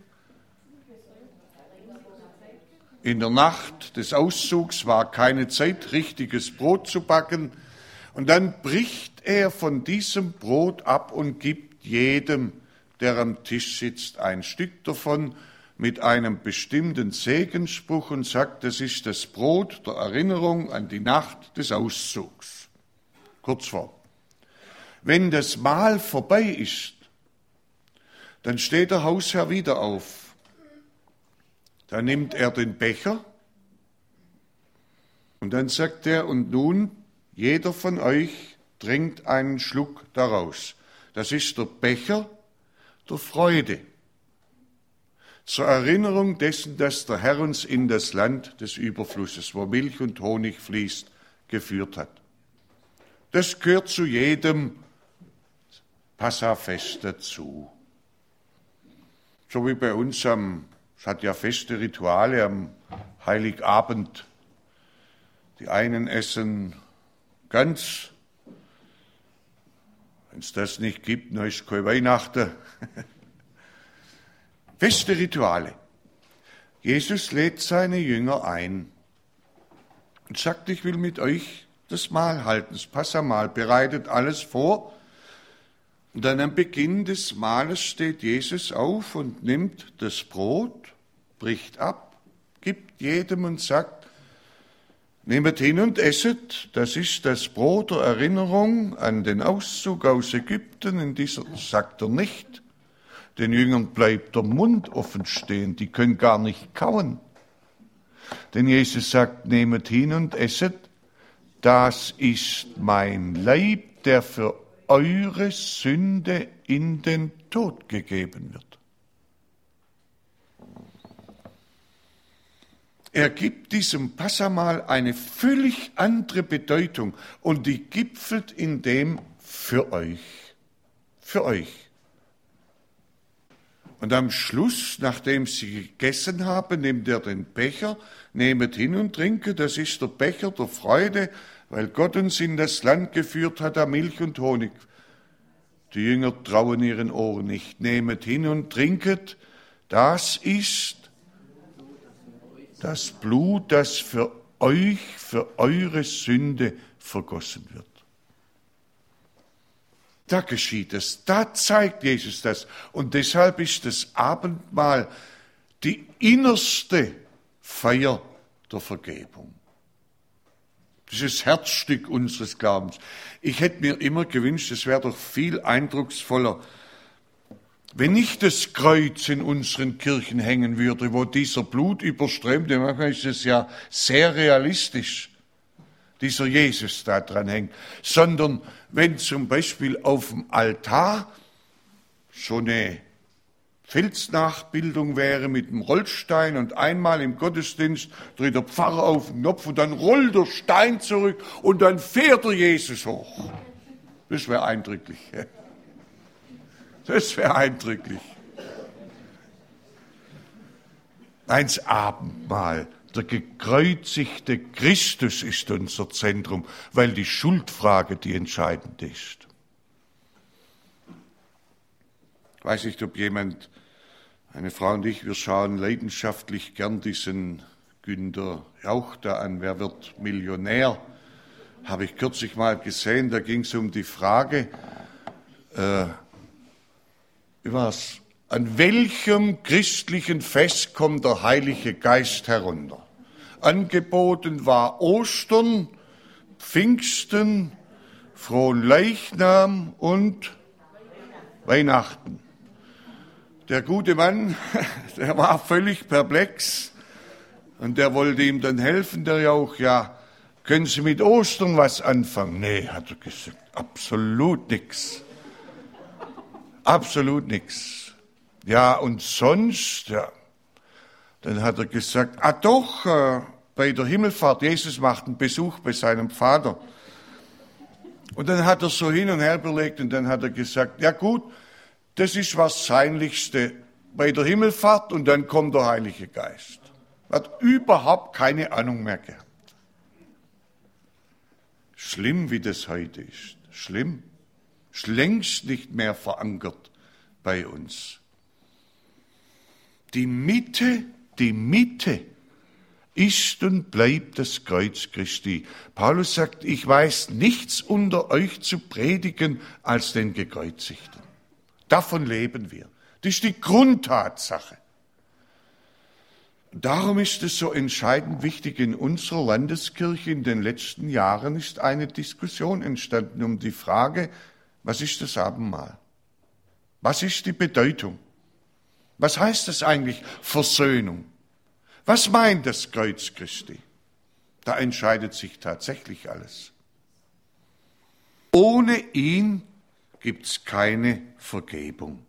In der Nacht des Auszugs war keine Zeit, richtiges Brot zu backen. Und dann bricht er von diesem Brot ab und gibt jedem, der am Tisch sitzt, ein Stück davon mit einem bestimmten Segensspruch und sagt, das ist das Brot der Erinnerung an die Nacht des Auszugs. Kurz vor. Wenn das Mahl vorbei ist, dann steht der Hausherr wieder auf. Dann nimmt er den Becher und dann sagt er, und nun, jeder von euch trinkt einen Schluck daraus. Das ist der Becher der Freude. Zur Erinnerung dessen, dass der Herr uns in das Land des Überflusses, wo Milch und Honig fließt, geführt hat. Das gehört zu jedem Passafest dazu. So wie bei uns am Es hat ja feste Rituale am Heiligabend. Die einen essen ganz, wenn es das nicht gibt, dann ist kein Weihnachten. Feste Rituale. Jesus lädt seine Jünger ein und sagt, ich will mit euch das Mahl halten, das Passamal, bereitet alles vor. Und dann am Beginn des Mahles steht Jesus auf und nimmt das Brot, bricht ab, gibt jedem und sagt, nehmet hin und esset, das ist das Brot der Erinnerung an den Auszug aus Ägypten. In dieser sagt er nicht, den Jüngern bleibt der Mund offen stehen, die können gar nicht kauen. Denn Jesus sagt, nehmet hin und esset, das ist mein Leib, der für eure Sünde in den Tod gegeben wird. Er gibt diesem Passamal eine völlig andere Bedeutung und die gipfelt in dem für euch, für euch. Und am Schluss, nachdem sie gegessen haben, nimmt er den Becher, nehmet hin und trinke, das ist der Becher der Freude, weil Gott uns in das Land geführt hat, an Milch und Honig. Die Jünger trauen ihren Ohren nicht. Nehmet hin und trinket, das ist das Blut, das für euch, für eure Sünde vergossen wird. Da geschieht es, da zeigt Jesus das. Und deshalb ist das Abendmahl die innerste Feier der Vergebung. Das ist das Herzstück unseres Glaubens. Ich hätte mir immer gewünscht, es wäre doch viel eindrucksvoller, wenn nicht das Kreuz in unseren Kirchen hängen würde, wo dieser Blut überströmt, manchmal ist es ja sehr realistisch, dieser Jesus da dran hängt, sondern wenn zum Beispiel auf dem Altar so eine Felsnachbildung wäre mit einem Rollstein und einmal im Gottesdienst dreht der Pfarrer auf den Knopf und dann rollt der Stein zurück und dann fährt der Jesus hoch. Das wäre eindrücklich. Das wäre eindrücklich. Eins Abendmahl. Der gekreuzigte Christus ist unser Zentrum, weil die Schuldfrage die entscheidende ist. Ich weiß nicht, ob jemand, eine Frau und ich, wir schauen leidenschaftlich gern diesen Günter Jauch da an. Wer wird Millionär? habe ich kürzlich mal gesehen, da ging es um die Frage, äh, wie war's? An welchem christlichen Fest kommt der Heilige Geist herunter? Angeboten war Ostern, Pfingsten, Fronleichnam und Weihnachten. Der gute Mann, der war völlig perplex und der wollte ihm dann helfen, der Jauch, ja, können Sie mit Ostern was anfangen? Nee, hat er gesagt, absolut nichts. Absolut nichts. Ja, und sonst, ja. Dann hat er gesagt, ah doch, äh, bei der Himmelfahrt, Jesus macht einen Besuch bei seinem Vater. Und dann hat er so hin und her überlegt und dann hat er gesagt, ja gut, das ist Wahrscheinlichste bei der Himmelfahrt und dann kommt der Heilige Geist. Hat überhaupt keine Ahnung mehr gehabt. Schlimm, wie das heute ist. Schlimm. Ist längst nicht mehr verankert bei uns. Die Mitte, die Mitte ist und bleibt das Kreuz Christi. Paulus sagt, ich weiß nichts unter euch zu predigen als den Gekreuzigten. Davon leben wir. Das ist die Grundtatsache. Darum ist es so entscheidend wichtig, in unserer Landeskirche in den letzten Jahren ist eine Diskussion entstanden um die Frage, was ist das Abendmahl? Was ist die Bedeutung? Was heißt das eigentlich, Versöhnung? Was meint das Kreuz Christi? Da entscheidet sich tatsächlich alles. Ohne ihn gibt es keine Vergebung.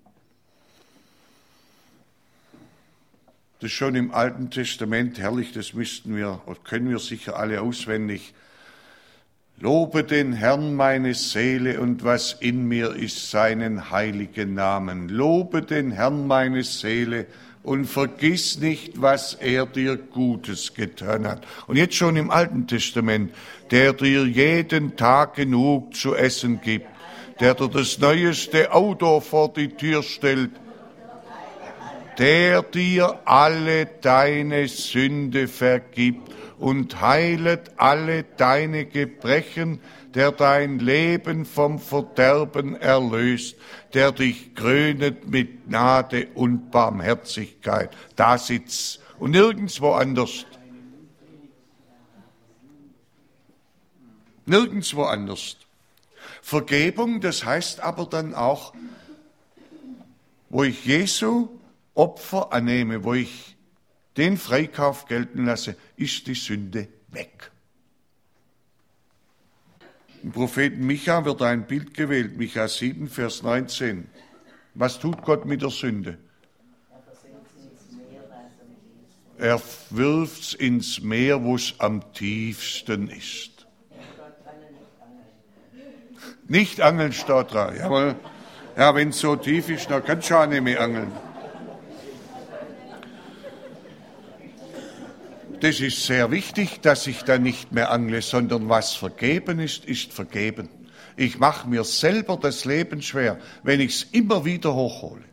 Das ist schon im Alten Testament herrlich, das müssten wir, oder können wir sicher alle auswendig. Lobe den Herrn meine Seele und was in mir ist, seinen heiligen Namen. Lobe den Herrn meine Seele und vergiss nicht, was er dir Gutes getan hat. Und jetzt schon im Alten Testament, der dir jeden Tag genug zu essen gibt, der dir das neueste Auto vor die Tür stellt, der dir alle deine Sünde vergibt und heilet alle deine Gebrechen, der dein Leben vom Verderben erlöst, der dich krönet mit Gnade und Barmherzigkeit. Da sitzt und nirgendwo anders. Nirgendwo anders. Vergebung, das heißt aber dann auch, wo ich Jesu Opfer annehme, wo ich den Freikauf gelten lasse, ist die Sünde weg. Im Propheten Micha wird ein Bild gewählt, Micha sieben, Vers neunzehn. Was tut Gott mit der Sünde? Er wirft's ins Meer, wo es am tiefsten ist. Nicht angeln steht dran. Jawohl. Ja, wenn es so tief ist, dann kannst du auch nicht mehr angeln. Das ist sehr wichtig, dass ich da nicht mehr angle, sondern was vergeben ist, ist vergeben. Ich mache mir selber das Leben schwer, wenn ich es immer wieder hochhole.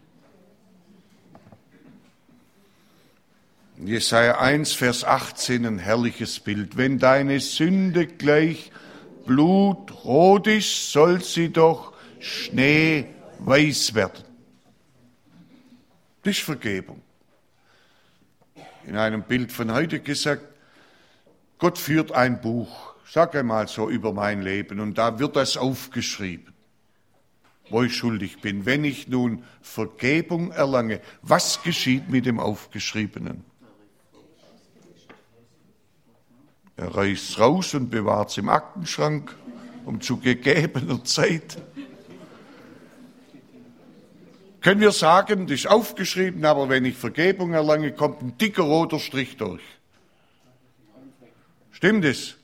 Jesaja eins, Vers achtzehn, ein herrliches Bild. Wenn deine Sünde gleich blutrot ist, soll sie doch schneeweiß werden. Das ist Vergebung. In einem Bild von heute gesagt, Gott führt ein Buch, sag einmal so über mein Leben, und da wird das aufgeschrieben, wo ich schuldig bin. Wenn ich nun Vergebung erlange, was geschieht mit dem Aufgeschriebenen? Er reißt es raus und bewahrt es im Aktenschrank, um zu gegebener Zeit. Können wir sagen, das ist aufgeschrieben, aber wenn ich Vergebung erlange, kommt ein dicker roter Strich durch. Stimmt es?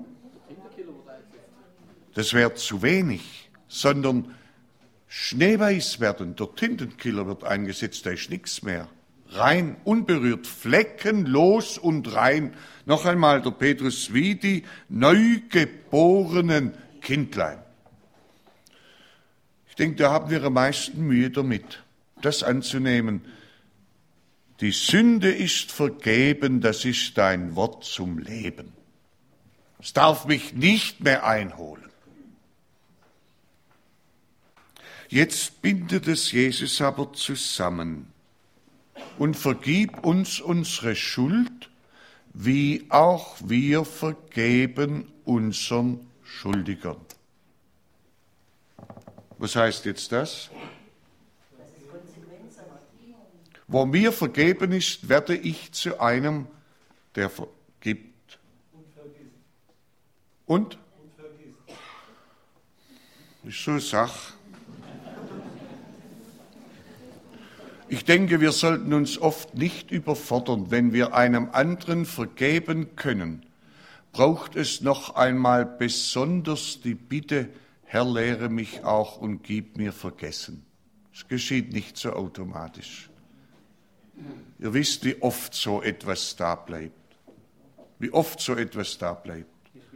Das wäre zu wenig, sondern schneeweiß werden. Der Tintenkiller wird eingesetzt, da ist nichts mehr. Rein, unberührt, fleckenlos und rein. Noch einmal der Petrus, wie die neugeborenen Kindlein. Ich denke, da haben wir am meisten Mühe damit, das anzunehmen. Die Sünde ist vergeben, das ist dein Wort zum Leben. Es darf mich nicht mehr einholen. Jetzt bindet es Jesus aber zusammen und vergib uns unsere Schuld, wie auch wir vergeben unseren Schuldigern. Was heißt jetzt das? Wo mir vergeben ist, werde ich zu einem, der vergibt. Und? Ist so eine Sache. Ich denke, wir sollten uns oft nicht überfordern. Wenn wir einem anderen vergeben können, braucht es noch einmal besonders die Bitte, Herr, lehre mich auch und gib mir Vergessen. Es geschieht nicht so automatisch. Ihr wisst, wie oft so etwas da bleibt. Wie oft so etwas da bleibt.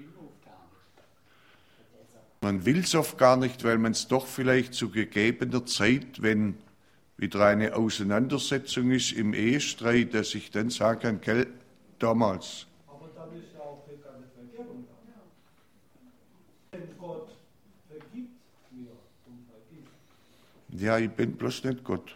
Man will es oft gar nicht, weil man es doch vielleicht zu gegebener Zeit, wenn wieder eine Auseinandersetzung ist im Ehestreit, dass ich dann sagen kann, gell, damals. Aber dann ist ja auch keine Vergebung da. Denn Gott vergibt mir und vergibt. Ja, ich bin bloß nicht Gott.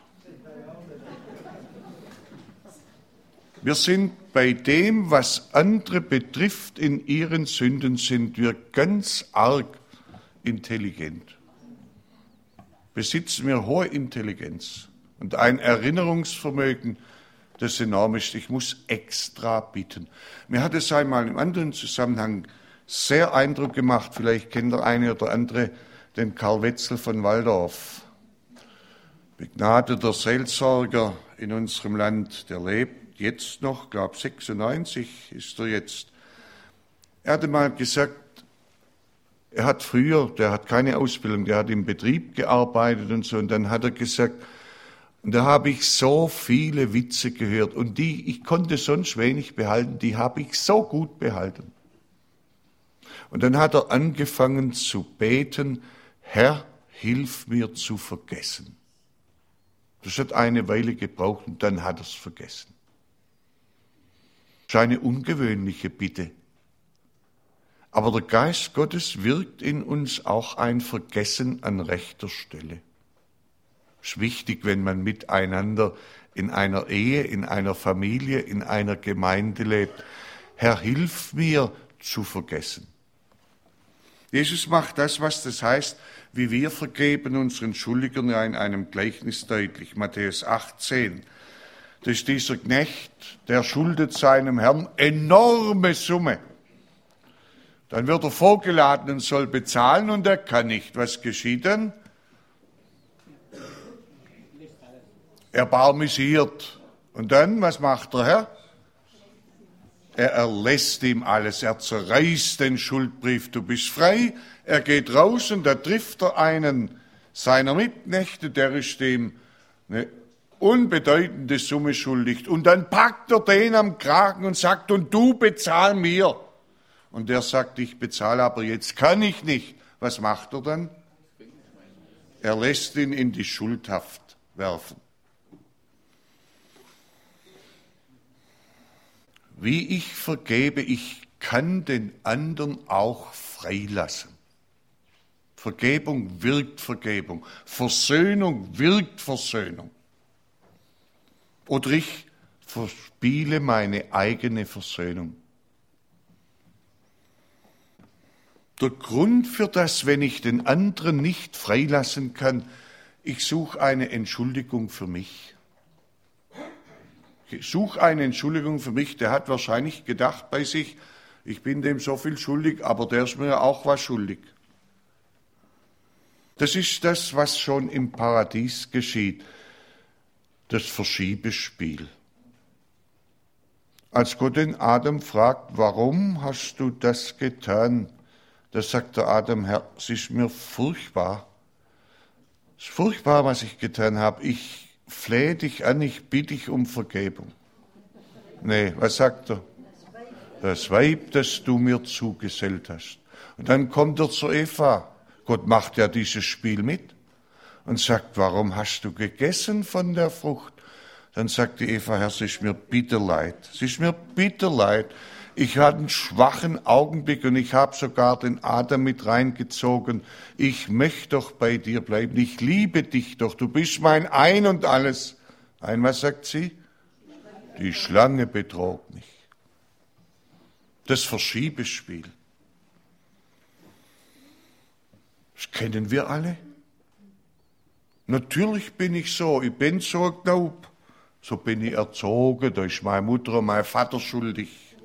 Wir sind bei dem, was andere betrifft, in ihren Sünden, sind wir ganz arg intelligent. Besitzen wir hohe Intelligenz und ein Erinnerungsvermögen, das enorm ist. Ich muss extra bitten. Mir hat es einmal im anderen Zusammenhang sehr Eindruck gemacht, vielleicht kennt der eine oder andere den Karl Wetzel von Walldorf. Begnadeter Seelsorger in unserem Land, der lebt jetzt noch, glaube sechsundneunzig ist er jetzt. Er hatte mal gesagt, er hat früher, der hat keine Ausbildung, der hat im Betrieb gearbeitet und so, und dann hat er gesagt, und da habe ich so viele Witze gehört und die, ich konnte sonst wenig behalten, die habe ich so gut behalten. Und dann hat er angefangen zu beten, Herr, hilf mir zu vergessen. Das hat eine Weile gebraucht und dann hat er es vergessen. Das ist eine ungewöhnliche Bitte. Aber der Geist Gottes wirkt in uns auch ein Vergessen an rechter Stelle. Es ist wichtig, wenn man miteinander in einer Ehe, in einer Familie, in einer Gemeinde lebt. Herr, hilf mir zu vergessen. Jesus macht das, was das heißt, wie wir vergeben unseren Schuldigern, ja in einem Gleichnis deutlich. Matthäus achtzehn. Das ist dieser Knecht, der schuldet seinem Herrn enorme Summe. Dann wird er vorgeladen und soll bezahlen und er kann nicht. Was geschieht dann? Er barmisiert. Und dann, was macht der Herr? Er erlässt ihm alles. Er zerreißt den Schuldbrief. Du bist frei. Er geht raus und da trifft er einen seiner Mitknechte, der ist ihm eine unbedeutende Summe schuldig. Und dann packt er den am Kragen und sagt, und du bezahl mir. Und der sagt, ich bezahle, aber jetzt kann ich nicht. Was macht er dann? Er lässt ihn in die Schuldhaft werfen. Wie ich vergebe, ich kann den anderen auch freilassen. Vergebung wirkt Vergebung. Versöhnung wirkt Versöhnung. Oder ich verspiele meine eigene Versöhnung. Der Grund für das, wenn ich den anderen nicht freilassen kann, ich suche eine Entschuldigung für mich. Ich suche eine Entschuldigung für mich, der hat wahrscheinlich gedacht bei sich, ich bin dem so viel schuldig, aber der ist mir auch was schuldig. Das ist das, was schon im Paradies geschieht, das Verschiebespiel. Als Gott den Adam fragt, warum hast du das getan? Da sagt der Adam, Herr, es ist mir furchtbar. Es ist furchtbar, was ich getan habe. Ich flehe dich an, ich bitte dich um Vergebung. Nee, was sagt er? Das Weib, das du mir zugesellt hast. Und dann kommt er zu Eva. Gott macht ja dieses Spiel mit und sagt, warum hast du gegessen von der Frucht? Dann sagt die Eva, Herr, es ist mir bitter leid. Es ist mir bitter leid. Ich hatte einen schwachen Augenblick und ich habe sogar den Adam mit reingezogen. Ich möchte doch bei dir bleiben. Ich liebe dich doch. Du bist mein Ein und Alles. Nein, was sagt sie? Die Schlange betrog mich. Das Verschiebespiel. Das kennen wir alle. Natürlich bin ich so. Ich bin so glaub. So bin ich erzogen. Da ist meine Mutter und mein Vater schuldig.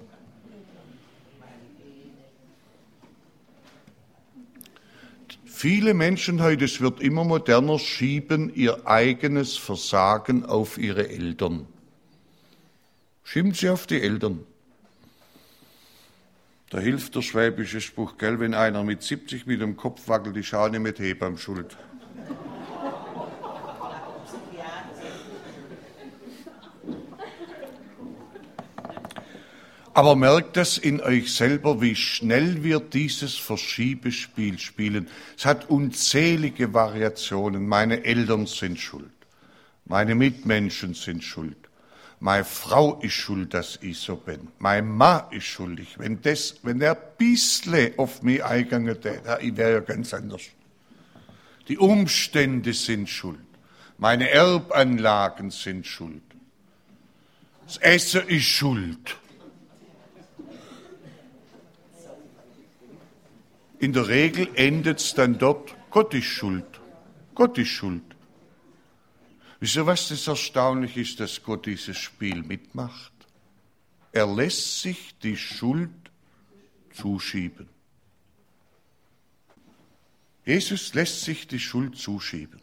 Viele Menschen heute, es wird immer moderner, schieben ihr eigenes Versagen auf ihre Eltern. Schieben sie auf die Eltern. Da hilft der schwäbische Spruch, gell, wenn einer mit siebzig mit dem Kopf wackelt, ist auch nicht mit Hebamme schuld. Aber merkt das in euch selber, wie schnell wir dieses Verschiebespiel spielen. Es hat unzählige Variationen. Meine Eltern sind schuld. Meine Mitmenschen sind schuld. Meine Frau ist schuld, dass ich so bin. Mein Mann ist schuldig. Wenn, das, wenn der ein bisschen auf mich eingegangen wäre, ich wäre ja ganz anders. Die Umstände sind schuld. Meine Erbanlagen sind schuld. Das Essen ist schuld. In der Regel endet es dann dort, Gott ist schuld. Gott ist schuld. Wisst ihr, was das erstaunlich ist, dass Gott dieses Spiel mitmacht? Er lässt sich die Schuld zuschieben. Jesus lässt sich die Schuld zuschieben.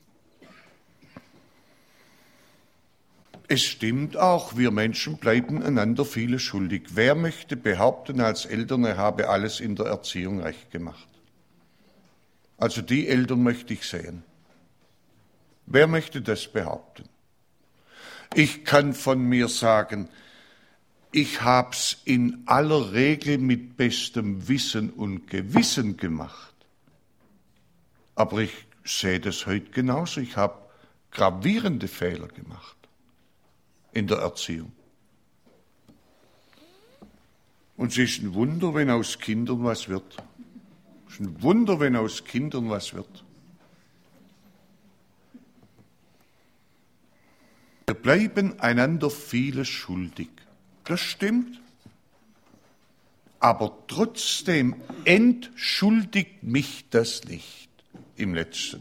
Es stimmt auch, wir Menschen bleiben einander vieles schuldig. Wer möchte behaupten als Eltern, er habe alles in der Erziehung recht gemacht? Also die Eltern möchte ich sehen. Wer möchte das behaupten? Ich kann von mir sagen, ich hab's in aller Regel mit bestem Wissen und Gewissen gemacht. Aber ich sehe das heute genauso. Ich habe gravierende Fehler gemacht in der Erziehung. Und es ist ein Wunder, wenn aus Kindern was wird. Es ist ein Wunder, wenn aus Kindern was wird. Wir bleiben einander vieles schuldig. Das stimmt. Aber trotzdem entschuldigt mich das nicht im Letzten.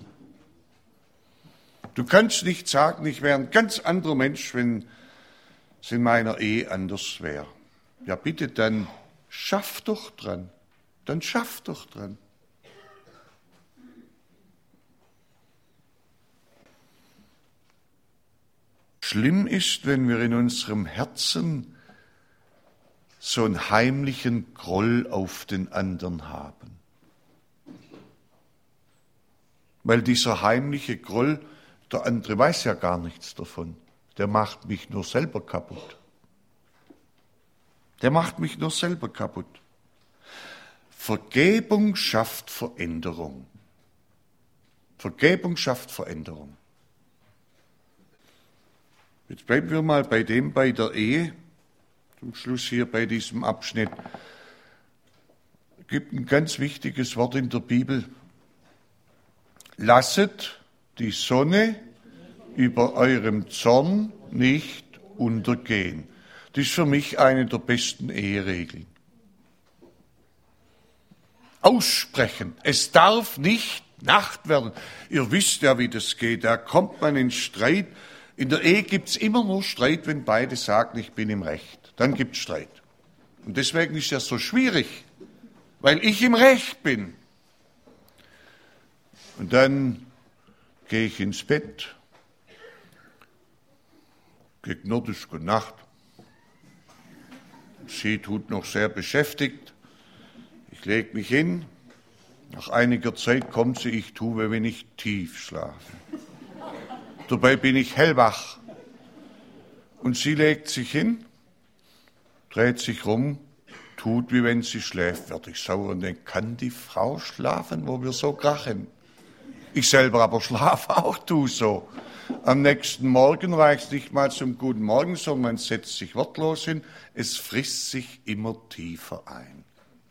Du kannst nicht sagen, ich wäre ein ganz anderer Mensch, wenn es in meiner Ehe anders wäre. Ja bitte, dann schaff doch dran. Dann schaff doch dran. Schlimm ist, wenn wir in unserem Herzen so einen heimlichen Groll auf den anderen haben. Weil dieser heimliche Groll, der andere weiß ja gar nichts davon. Der macht mich nur selber kaputt. Der macht mich nur selber kaputt. Vergebung schafft Veränderung. Vergebung schafft Veränderung. Jetzt bleiben wir mal bei dem, bei der Ehe. Zum Schluss hier bei diesem Abschnitt. Es gibt ein ganz wichtiges Wort in der Bibel. Lasset die Sonne über eurem Zorn nicht untergehen. Das ist für mich eine der besten Eheregeln. Aussprechen. Es darf nicht Nacht werden. Ihr wisst ja, wie das geht. Da kommt man in Streit. In der Ehe gibt's immer nur Streit, wenn beide sagen, ich bin im Recht. Dann gibt's Streit. Und deswegen ist das so schwierig, weil ich im Recht bin. Und dann gehe ich ins Bett, krieg nur das Gute Nacht. Sie tut noch sehr beschäftigt. Ich lege mich hin. Nach einiger Zeit kommt sie, ich tue, wenn ich tief schlafe. Dabei bin ich hellwach. Und sie legt sich hin, dreht sich rum, tut, wie wenn sie schläft. Werd ich sauer und denke, kann die Frau schlafen, wo wir so krachen? Ich selber aber schlafe auch, tu so. Am nächsten Morgen reicht es nicht mal zum Guten Morgen, sondern man setzt sich wortlos hin. Es frisst sich immer tiefer ein.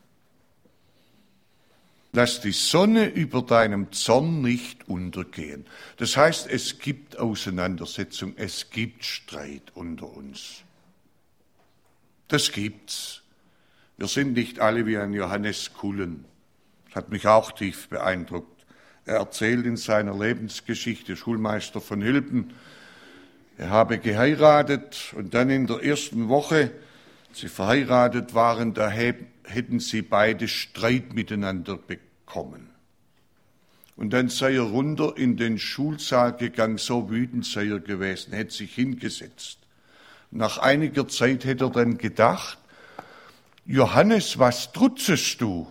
Lass die Sonne über deinem Zorn nicht untergehen. Das heißt, es gibt Auseinandersetzung, es gibt Streit unter uns. Das gibt's. Wir sind nicht alle wie ein Johannes Kullen. Das hat mich auch tief beeindruckt. Er erzählt in seiner Lebensgeschichte, Schulmeister von Hilben, er habe geheiratet und dann in der ersten Woche, als sie verheiratet waren, da hätten sie beide Streit miteinander bekommen. Und dann sei er runter in den Schulsaal gegangen, so wütend sei er gewesen, hätte sich hingesetzt. Nach einiger Zeit hätte er dann gedacht, Johannes, was trutzest du?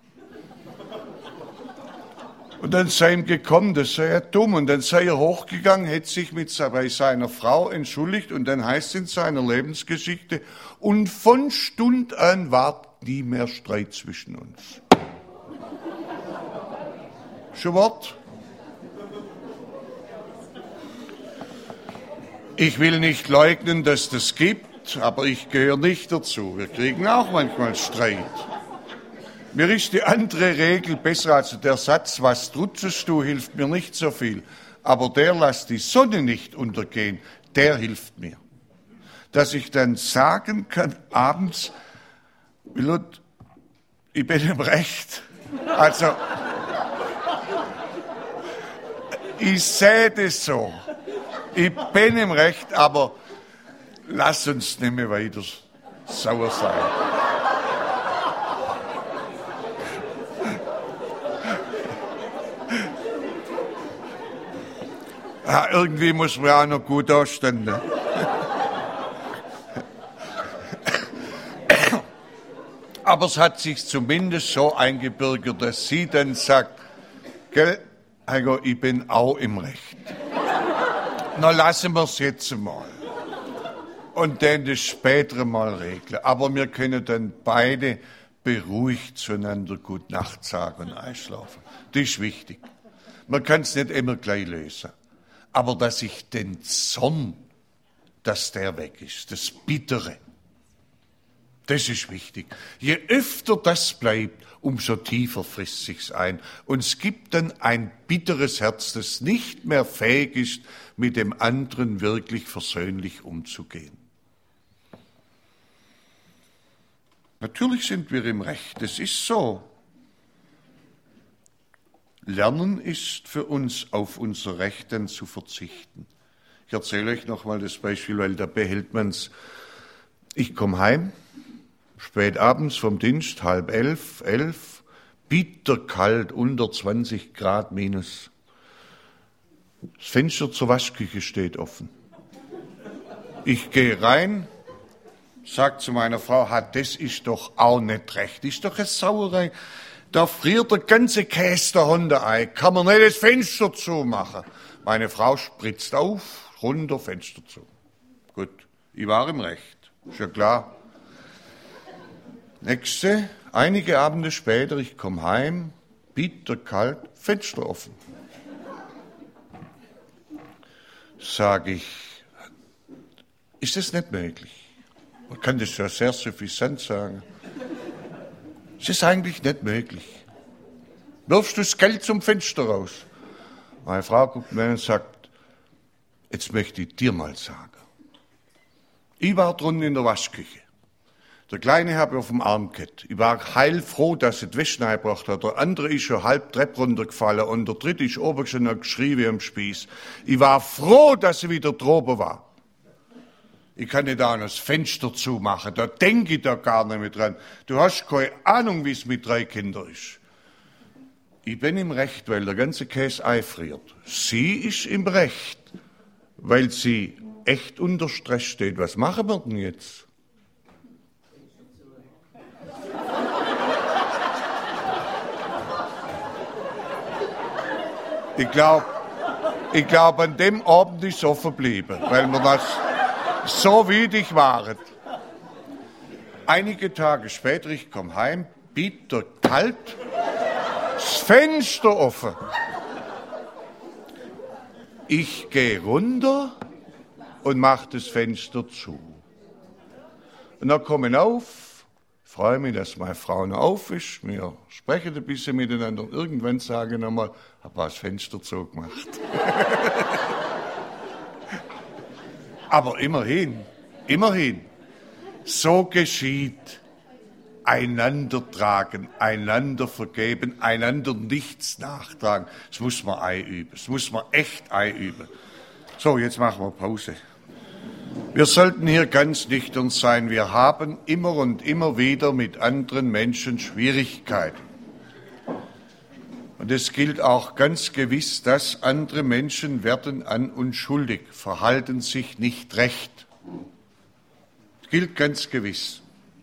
Und dann sei ihm gekommen, das sei er dumm. Und dann sei er hochgegangen, hätte sich mit bei seiner Frau entschuldigt. Und dann heißt es in seiner Lebensgeschichte, und von Stund an war nie mehr Streit zwischen uns. Schon Wort? Ich will nicht leugnen, dass das gibt, aber ich gehöre nicht dazu. Wir kriegen auch manchmal Streit. Mir ist die andere Regel besser, also der Satz, was trutzest du, hilft mir nicht so viel. Aber der, lass die Sonne nicht untergehen, der hilft mir. Dass ich dann sagen kann, abends, Willot, ich bin im Recht. Also, ich sehe das so. Ich bin im Recht, aber lass uns nicht mehr weiter sauer sein. Ja, irgendwie muss man auch noch gut dastehen. Ne? Aber es hat sich zumindest so eingebürgert, dass sie dann sagt, gell, Heiko, ich bin auch im Recht. Na, lassen wir es jetzt mal. Und dann das spätere mal regeln. Aber wir können dann beide beruhigt zueinander Gute Nacht sagen und einschlafen. Das ist wichtig. Man kann es nicht immer gleich lösen. Aber dass ich den Zorn, dass der weg ist, das Bittere, das ist wichtig. Je öfter das bleibt, umso tiefer frisst sich's ein. Und es gibt dann ein bitteres Herz, das nicht mehr fähig ist, mit dem anderen wirklich versöhnlich umzugehen. Natürlich sind wir im Recht, das ist so. Lernen ist für uns, auf unser Recht dann zu verzichten. Ich erzähle euch noch mal das Beispiel, weil da behält man's. Ich komme heim, spät abends vom Dienst, halb elf, elf, bitterkalt, unter zwanzig Grad minus. Das Fenster zur Waschküche steht offen. Ich gehe rein, sag zu meiner Frau, das ist doch auch nicht recht, das ist doch eine Sauerei. Da friert der ganze Käse der Hunde-Ei. Kann man nicht das Fenster zumachen? Meine Frau spritzt auf, runter, Fenster zu. Gut, ich war im Recht, ist ja klar. Nächste, einige Abende später, ich komme heim, bitterkalt, Fenster offen. Sag ich, ist das nicht möglich? Man kann das ja sehr suffisant sagen. Es ist eigentlich nicht möglich. Wirfst du das Geld zum Fenster raus? Meine Frau guckt mir und sagt, jetzt möchte ich dir mal sagen. Ich war drunten in der Waschküche. Der Kleine habe ich auf dem Arm gehabt. Ich war heilfroh, dass er die Wäsche reingebracht hat. Der andere ist schon halb Treppe runtergefallen und der dritte ist oben schon noch geschrien wie am Spieß. Ich war froh, dass er wieder droben war. Ich kann nicht auch noch das Fenster zumachen, da denke ich da gar nicht mehr dran. Du hast keine Ahnung, wie es mit drei Kindern ist. Ich bin im Recht, weil der ganze Käse einfriert. Sie ist im Recht, weil sie echt unter Stress steht. Was machen wir denn jetzt? Ich glaube, ich glaub, an dem Abend ist es offen geblieben, weil wir das so wütig waren. Einige Tage später, ich komme heim, bitterkalt, das Fenster offen. Ich gehe runter und mache das Fenster zu. Und dann komme ich auf, freue mich, dass meine Frau noch auf ist, wir sprechen ein bisschen miteinander und irgendwann sage ich nochmal, habe das Fenster zugemacht. Aber immerhin, immerhin, so geschieht. Einander tragen, einander vergeben, einander nichts nachtragen. Das muss man einüben, das muss man echt einüben. So, jetzt machen wir Pause. Wir sollten hier ganz nüchtern sein. Wir haben immer und immer wieder mit anderen Menschen Schwierigkeiten. Und es gilt auch ganz gewiss, dass andere Menschen werden an uns schuldig, verhalten sich nicht recht. Das gilt ganz gewiss.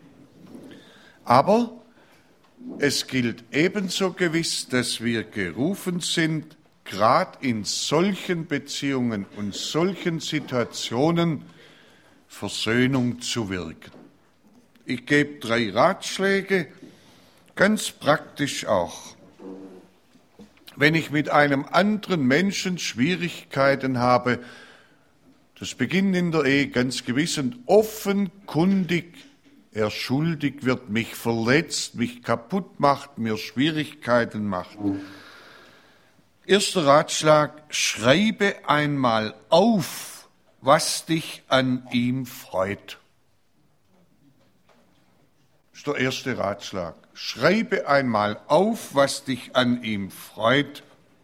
Aber es gilt ebenso gewiss, dass wir gerufen sind, gerade in solchen Beziehungen und solchen Situationen Versöhnung zu wirken. Ich gebe drei Ratschläge, ganz praktisch auch. Wenn ich mit einem anderen Menschen Schwierigkeiten habe, das beginnt in der Ehe ganz gewiss und offenkundig er schuldig wird, mich verletzt, mich kaputt macht, mir Schwierigkeiten macht. Erster Ratschlag, schreibe einmal auf, was dich an ihm freut. Das ist der erste Ratschlag. Schreibe einmal auf, was dich an ihm freut.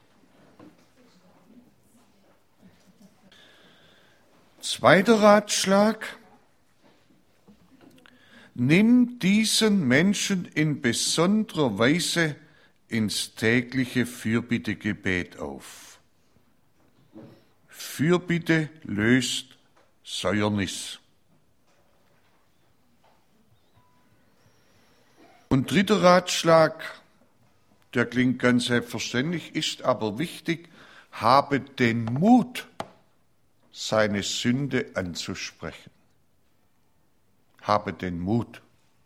Zweiter Ratschlag, nimm diesen Menschen in besonderer Weise ins tägliche Fürbittegebet auf. Fürbitte löst Säuernis. Und dritter Ratschlag, der klingt ganz selbstverständlich, ist aber wichtig, habe den Mut, seine Sünde anzusprechen. Habe den Mut.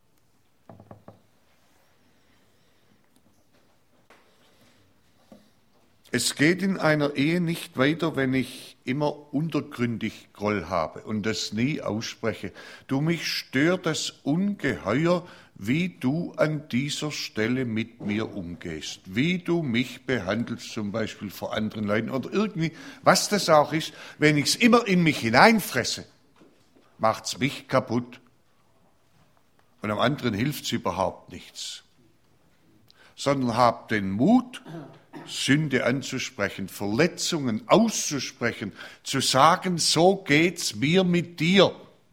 Es geht in einer Ehe nicht weiter, wenn ich immer untergründig Groll habe und das nie ausspreche. Du, mich stört das ungeheuer, wie du an dieser Stelle mit mir umgehst, wie du mich behandelst, zum Beispiel vor anderen Leuten oder irgendwie, was das auch ist. Wenn ich es immer in mich hineinfresse, macht es mich kaputt und am anderen hilft es überhaupt nichts. Sondern hab den Mut, Sünde anzusprechen, Verletzungen auszusprechen, zu sagen, so geht's mir mit dir.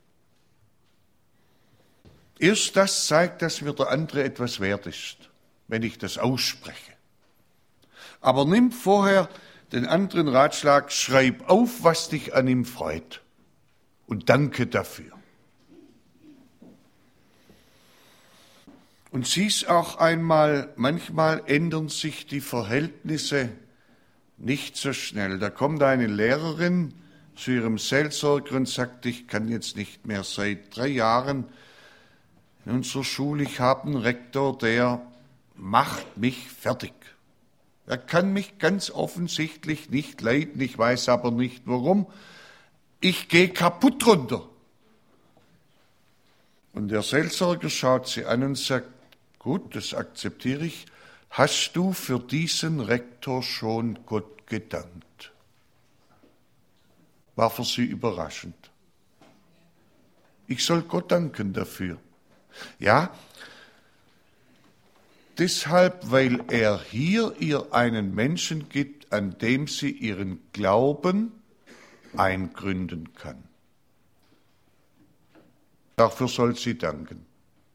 Erst das zeigt, dass mir der andere etwas wert ist, wenn ich das ausspreche. Aber nimm vorher den anderen Ratschlag, schreib auf, was dich an ihm freut und danke dafür. Und sieh's auch einmal, manchmal ändern sich die Verhältnisse nicht so schnell. Da kommt eine Lehrerin zu ihrem Seelsorger und sagt, ich kann jetzt nicht mehr seit drei Jahren in unserer Schule, ich habe einen Rektor, der macht mich fertig. Er kann mich ganz offensichtlich nicht leiden, ich weiß aber nicht warum. Ich gehe kaputt drunter. Und der Seelsorger schaut sie an und sagt, gut, das akzeptiere ich. Hast du für diesen Rektor schon Gott gedankt? War für sie überraschend. Ich soll Gott danken dafür. Ja, deshalb, weil er hier ihr einen Menschen gibt, an dem sie ihren Glauben eingründen kann. Dafür soll sie danken.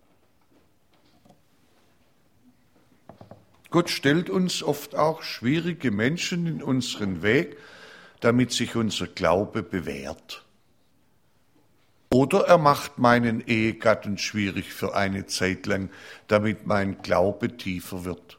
Gott stellt uns oft auch schwierige Menschen in unseren Weg, damit sich unser Glaube bewährt. Oder er macht meinen Ehegatten schwierig für eine Zeit lang, damit mein Glaube tiefer wird.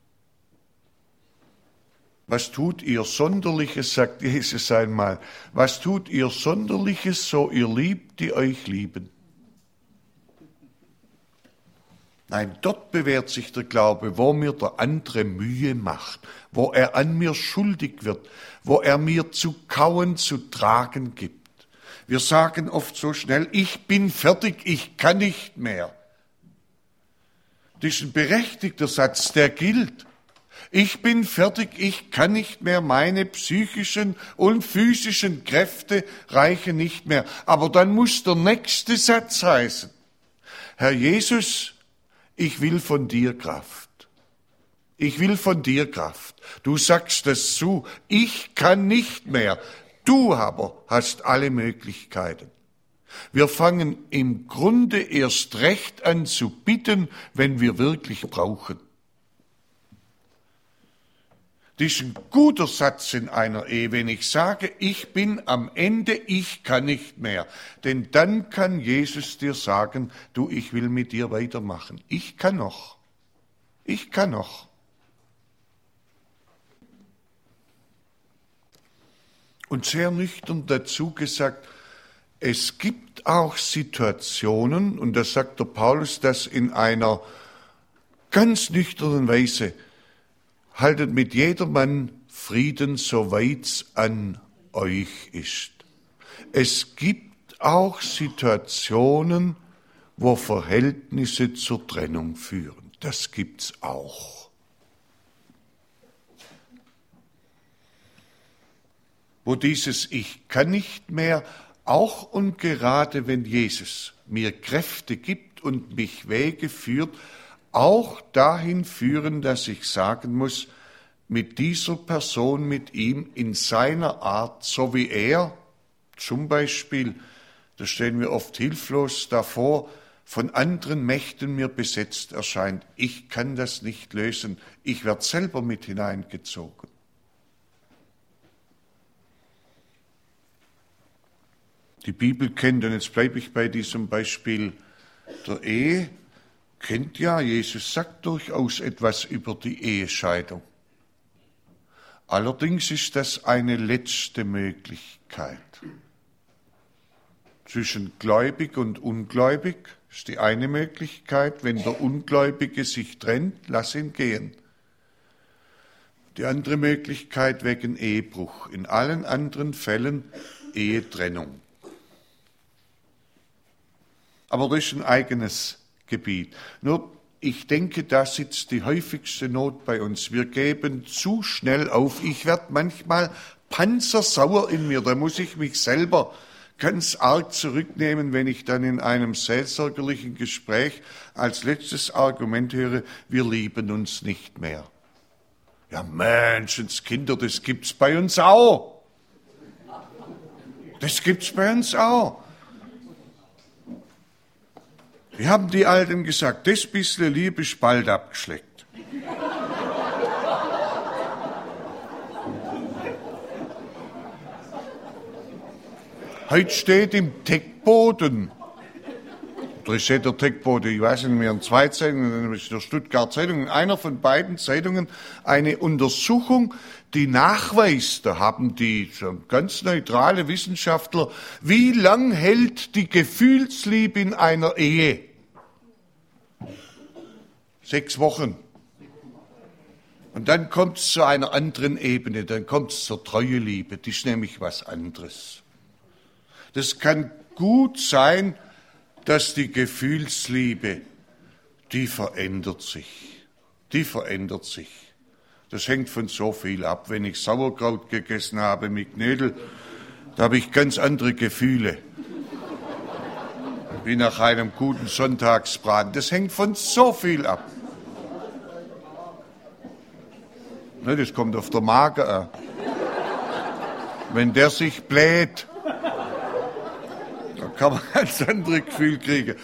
Was tut ihr Sonderliches, sagt Jesus einmal, was tut ihr Sonderliches, so ihr liebt, die euch lieben? Nein, dort bewährt sich der Glaube, wo mir der andere Mühe macht, wo er an mir schuldig wird, wo er mir zu kauen, zu tragen gibt. Wir sagen oft so schnell, ich bin fertig, ich kann nicht mehr. Das ist ein berechtigter Satz, der gilt. Ich bin fertig, ich kann nicht mehr, meine psychischen und physischen Kräfte reichen nicht mehr. Aber dann muss der nächste Satz heißen, Herr Jesus, ich will von dir Kraft. Ich will von dir Kraft. Du sagst es zu, ich kann nicht mehr. Du aber hast alle Möglichkeiten. Wir fangen im Grunde erst recht an zu bitten, wenn wir wirklich brauchen. Das ist ein guter Satz in einer Ehe, wenn ich sage, ich bin am Ende, ich kann nicht mehr. Denn dann kann Jesus dir sagen, du, ich will mit dir weitermachen. Ich kann noch. Ich kann noch. Und sehr nüchtern dazu gesagt, es gibt auch Situationen, und da sagt der Paulus das in einer ganz nüchternen Weise, haltet mit jedermann Frieden, soweit's an euch ist. Es gibt auch Situationen, wo Verhältnisse zur Trennung führen. Das gibt's auch. Wo dieses Ich kann nicht mehr, auch und gerade wenn Jesus mir Kräfte gibt und mich Wege führt, auch dahin führen, dass ich sagen muss, mit dieser Person, mit ihm in seiner Art, so wie er, zum Beispiel, da stehen wir oft hilflos davor, von anderen Mächten mir besetzt erscheint. Ich kann das nicht lösen, ich werde selber mit hineingezogen. Die Bibel kennt, und jetzt bleibe ich bei diesem Beispiel der Ehe, kennt ja, Jesus sagt durchaus etwas über die Ehescheidung. Allerdings ist das eine letzte Möglichkeit. Zwischen gläubig und ungläubig ist die eine Möglichkeit. Wenn der Ungläubige sich trennt, lass ihn gehen. Die andere Möglichkeit wegen Ehebruch. In allen anderen Fällen Ehetrennung. Aber das ist ein eigenes Gebiet. Nur, ich denke, da sitzt die häufigste Not bei uns. Wir geben zu schnell auf. Ich werde manchmal panzersauer in mir. Da muss ich mich selber ganz arg zurücknehmen, wenn ich dann in einem seelsorgerlichen Gespräch als letztes Argument höre, wir lieben uns nicht mehr. Ja, Menschenskinder, das gibt's bei uns auch. Das gibt's bei uns auch. Wir haben die Alten gesagt, das bisschen Liebe ist bald abgeschleckt. Heute steht im Techboden, oder steht der Techboden, ich weiß nicht mehr, in zwei Zeitungen, in der Stuttgart Zeitung, in einer von beiden Zeitungen eine Untersuchung, die nachweist, da haben die ganz neutrale Wissenschaftler, wie lang hält die Gefühlsliebe in einer Ehe? Sechs Wochen. Und dann kommt es zu einer anderen Ebene, dann kommt es zur Treueliebe, das ist nämlich was anderes. Das kann gut sein, dass die Gefühlsliebe, die verändert sich, die verändert sich. Das hängt von so viel ab. Wenn ich Sauerkraut gegessen habe mit Knödel, da habe ich ganz andere Gefühle. Wie nach einem guten Sonntagsbraten. Das hängt von so viel ab. Ne, das kommt auf der Magen an. Wenn der sich bläht, da kann man ganz andere Gefühle kriegen.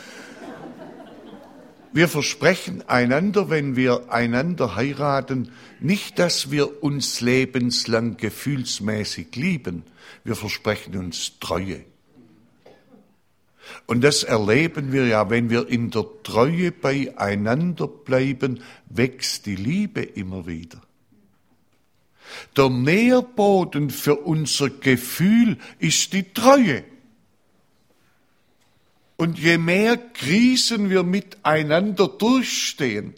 Wir versprechen einander, wenn wir einander heiraten, nicht, dass wir uns lebenslang gefühlsmäßig lieben. Wir versprechen uns Treue. Und das erleben wir ja, wenn wir in der Treue beieinander bleiben, wächst die Liebe immer wieder. Der Nährboden für unser Gefühl ist die Treue. Und je mehr Krisen wir miteinander durchstehen,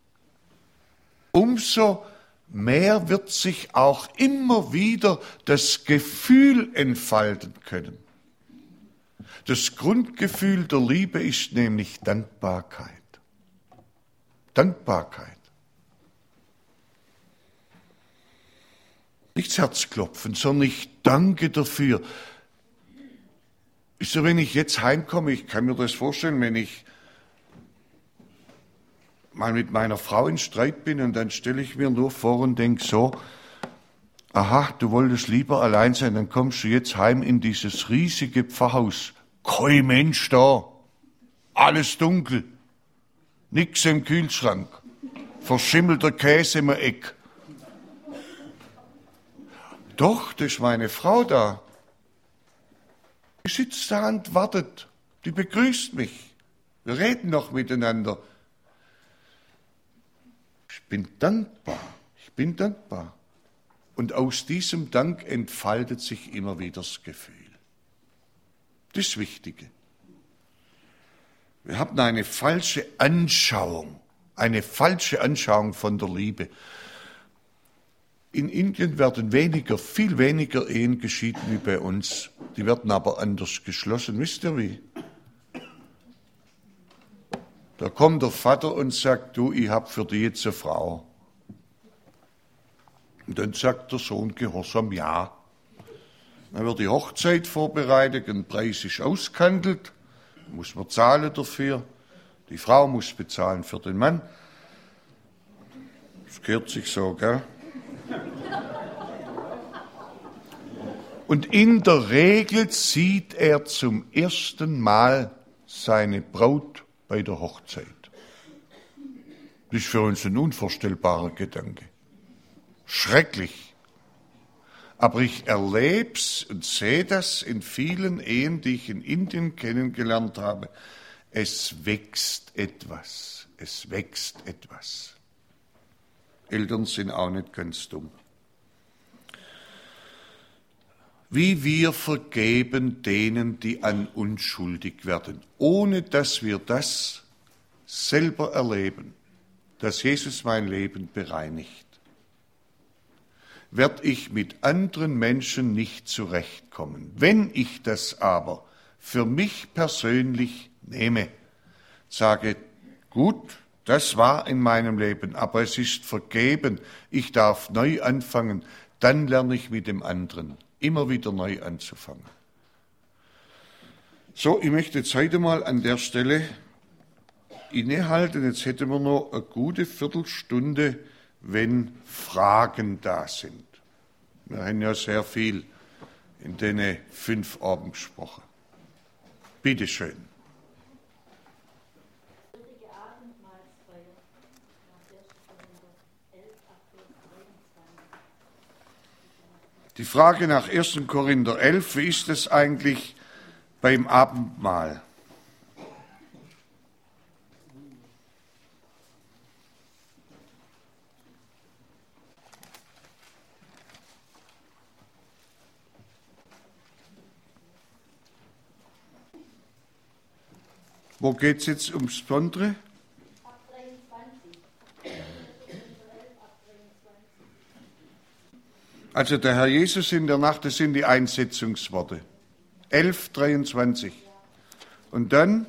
umso mehr wird sich auch immer wieder das Gefühl entfalten können. Das Grundgefühl der Liebe ist nämlich Dankbarkeit. Dankbarkeit. Nicht Herzklopfen, sondern ich danke dafür. Ist so, wenn ich jetzt heimkomme, ich kann mir das vorstellen, wenn ich mal mit meiner Frau in Streit bin und dann stelle ich mir nur vor und denke so, aha, du wolltest lieber allein sein, dann kommst du jetzt heim in dieses riesige Pfarrhaus. Kein Mensch da, alles dunkel, nix im Kühlschrank, verschimmelter Käse im Eck. Doch, das ist meine Frau da. Die sitzt da und wartet, die begrüßt mich. Wir reden noch miteinander. Ich bin dankbar, ich bin dankbar. Und aus diesem Dank entfaltet sich immer wieder das Gefühl. Das Wichtige. Wir haben eine falsche Anschauung, eine falsche Anschauung von der Liebe. In Indien werden weniger, viel weniger Ehen geschieden wie bei uns. Die werden aber anders geschlossen. Wisst ihr wie? Da kommt der Vater und sagt, du, ich hab für dich jetzt eine Frau. Und dann sagt der Sohn gehorsam ja. Dann wird die Hochzeit vorbereitet, ein Preis ist ausgehandelt, muss man zahlen dafür. Die Frau muss bezahlen für den Mann. Das gehört sich so, gell? Und in der Regel sieht er zum ersten Mal seine Braut bei der Hochzeit. Das ist für uns ein unvorstellbarer Gedanke. Schrecklich. Aber ich erlebe es und sehe das in vielen Ehen, die ich in Indien kennengelernt habe. Es wächst etwas. Es wächst etwas. Eltern sind auch nicht ganz dumm. Wie wir vergeben denen, die an uns schuldig werden, ohne dass wir das selber erleben, dass Jesus mein Leben bereinigt, werde ich mit anderen Menschen nicht zurechtkommen. Wenn ich das aber für mich persönlich nehme, sage, gut, das war in meinem Leben, aber es ist vergeben, ich darf neu anfangen, dann lerne ich mit dem anderen immer wieder neu anzufangen. So, ich möchte jetzt heute mal an der Stelle innehalten. Jetzt hätten wir noch eine gute Viertelstunde, wenn Fragen da sind. Wir haben ja sehr viel in den fünf Abend gesprochen. Bitte schön. Die Frage nach ersten Korinther elf, wie ist es eigentlich beim Abendmahl? Wo geht es jetzt ums Besondere? Also der Herr Jesus in der Nacht, das sind die Einsetzungsworte. elf, dreiundzwanzig. Und dann,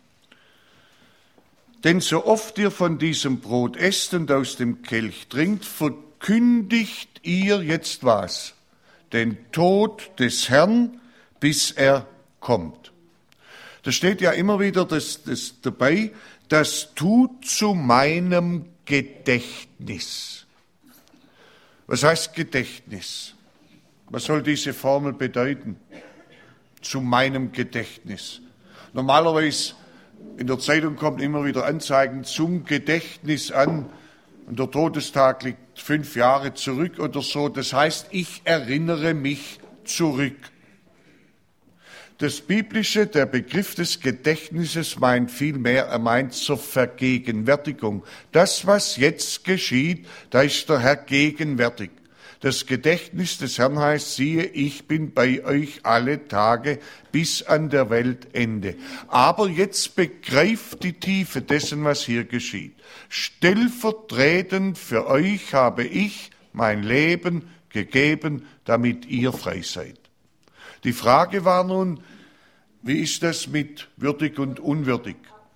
denn so oft ihr von diesem Brot esst und aus dem Kelch trinkt, verkündigt ihr jetzt was? Den Tod des Herrn, bis er kommt. Da steht ja immer wieder das, das dabei, das tut zu meinem Gedächtnis. Was heißt Gedächtnis? Was soll diese Formel bedeuten? Zu meinem Gedächtnis. Normalerweise in der Zeitung kommen immer wieder Anzeigen zum Gedächtnis an und der Todestag liegt fünf Jahre zurück oder so. Das heißt, ich erinnere mich zurück. Das Biblische, der Begriff des Gedächtnisses meint vielmehr, er meint zur Vergegenwärtigung. Das, was jetzt geschieht, da ist der Herr gegenwärtig. Das Gedächtnis des Herrn heißt, siehe, ich bin bei euch alle Tage bis an der Weltende. Aber jetzt begreift die Tiefe dessen, was hier geschieht. Stellvertretend für euch habe ich mein Leben gegeben, damit ihr frei seid. Die Frage war nun, wie ist das mit würdig und unwürdig?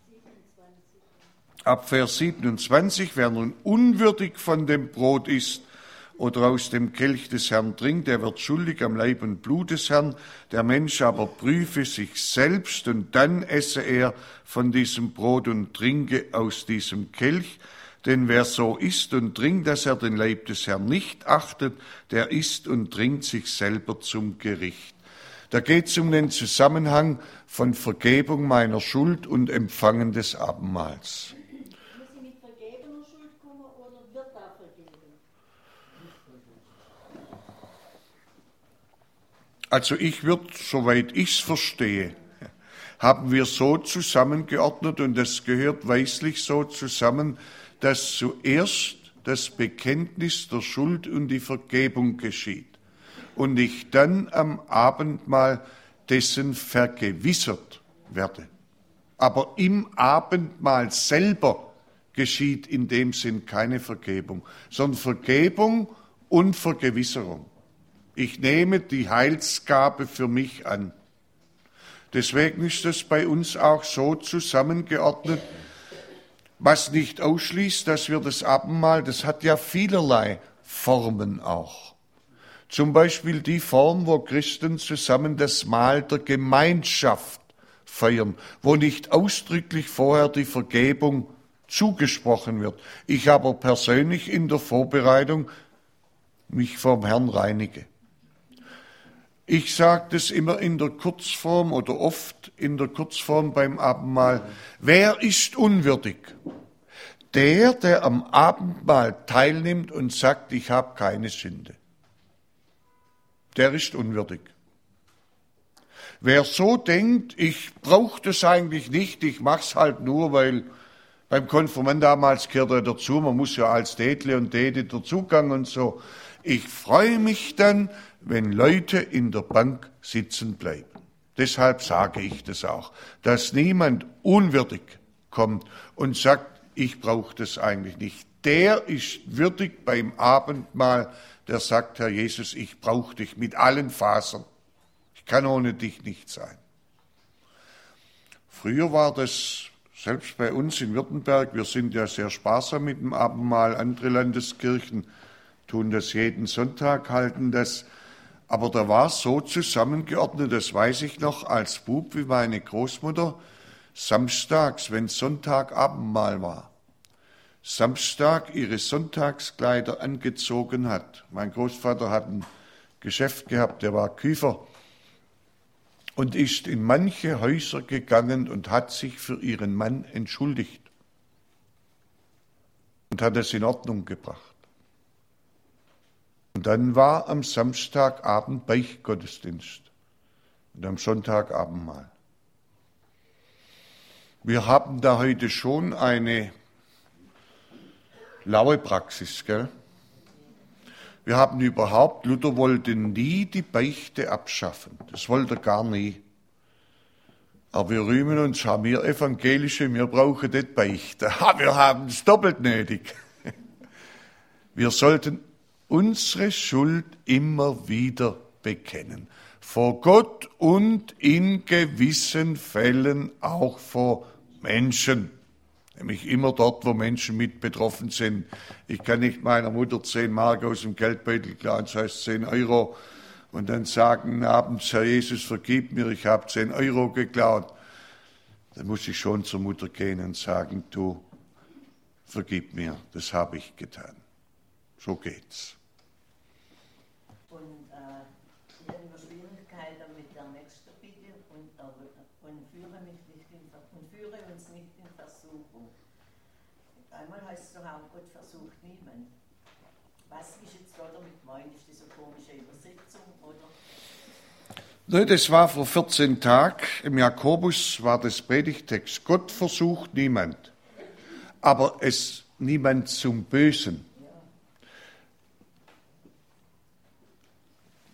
Ab Vers siebenundzwanzig, wer nun unwürdig von dem Brot isst oder aus dem Kelch des Herrn trinkt, der wird schuldig am Leib und Blut des Herrn. Der Mensch aber prüfe sich selbst und dann esse er von diesem Brot und trinke aus diesem Kelch. Denn wer so isst und trinkt, dass er den Leib des Herrn nicht achtet, der isst und trinkt sich selber zum Gericht. Da geht es um den Zusammenhang von Vergebung meiner Schuld und Empfangen des Abendmahls. Muss ich mit vergebener Schuld kommen oder wird da vergeben? Also ich würde, soweit ich es verstehe, haben wir so zusammengeordnet und das gehört weislich so zusammen, dass zuerst das Bekenntnis der Schuld und die Vergebung geschieht und ich dann am Abendmahl dessen vergewissert werde. Aber im Abendmahl selber geschieht in dem Sinn keine Vergebung, sondern Vergebung und Vergewisserung. Ich nehme die Heilsgabe für mich an. Deswegen ist das bei uns auch so zusammengeordnet, was nicht ausschließt, dass wir das Abendmahl, das hat ja vielerlei Formen auch. Zum Beispiel die Form, wo Christen zusammen das Mahl der Gemeinschaft feiern, wo nicht ausdrücklich vorher die Vergebung zugesprochen wird. Ich aber persönlich in der Vorbereitung mich vom Herrn reinige. Ich sage das immer in der Kurzform oder oft in der Kurzform beim Abendmahl. Wer ist unwürdig? Der, der am Abendmahl teilnimmt und sagt, ich habe keine Sünde. Der ist unwürdig. Wer so denkt, ich brauche das eigentlich nicht, ich mache es halt nur, weil beim Konfirmand damals gehört er dazu, man muss ja als Tätle und Täte dazugang und so. Ich freue mich dann, wenn Leute in der Bank sitzen bleiben. Deshalb sage ich das auch, dass niemand unwürdig kommt und sagt, ich brauche das eigentlich nicht. Der ist würdig beim Abendmahl, der sagt, Herr Jesus, ich brauche dich mit allen Fasern. Ich kann ohne dich nicht sein. Früher war das, selbst bei uns in Württemberg, wir sind ja sehr sparsam mit dem Abendmahl, andere Landeskirchen tun das jeden Sonntag, halten das. Aber da war es so zusammengeordnet, das weiß ich noch, als Bub wie meine Großmutter, samstags, wenn Sonntag Abendmahl war, Samstag ihre Sonntagskleider angezogen hat. Mein Großvater hat ein Geschäft gehabt, der war Küfer und ist in manche Häuser gegangen und hat sich für ihren Mann entschuldigt und hat es in Ordnung gebracht. Und dann war am Samstagabend Beichtgottesdienst und am Sonntag Abendmahl. Wir haben da heute schon eine laue Praxis, gell? Wir haben überhaupt, Luther wollte nie die Beichte abschaffen. Das wollte er gar nie. Aber wir rühmen uns, haben wir Evangelische, wir brauchen nicht Beichte. Wir haben es doppelt nötig. Wir sollten unsere Schuld immer wieder bekennen. Vor Gott und in gewissen Fällen auch vor Menschen. Nämlich immer dort, wo Menschen mit betroffen sind. Ich kann nicht meiner Mutter zehn Mark aus dem Geldbeutel klauen, das heißt zehn Euro, und dann sagen abends, Herr Jesus, vergib mir, ich habe zehn Euro geklaut. Dann muss ich schon zur Mutter gehen und sagen, du, vergib mir, das habe ich getan. So geht's. Und äh, ich habe immer Schwierigkeiten mit der nächsten Bitte und, äh, und, führe mich nicht in, und führe uns nicht in Versuchung. Einmal heißt es doch auch, Gott versucht niemand. Was ist jetzt da damit gemeint? Ist das eine komische Übersetzung, oder? Nein, das war vor vierzehn Tagen. Im Jakobus war das Predigtext. Gott versucht niemand, aber es niemand zum Bösen.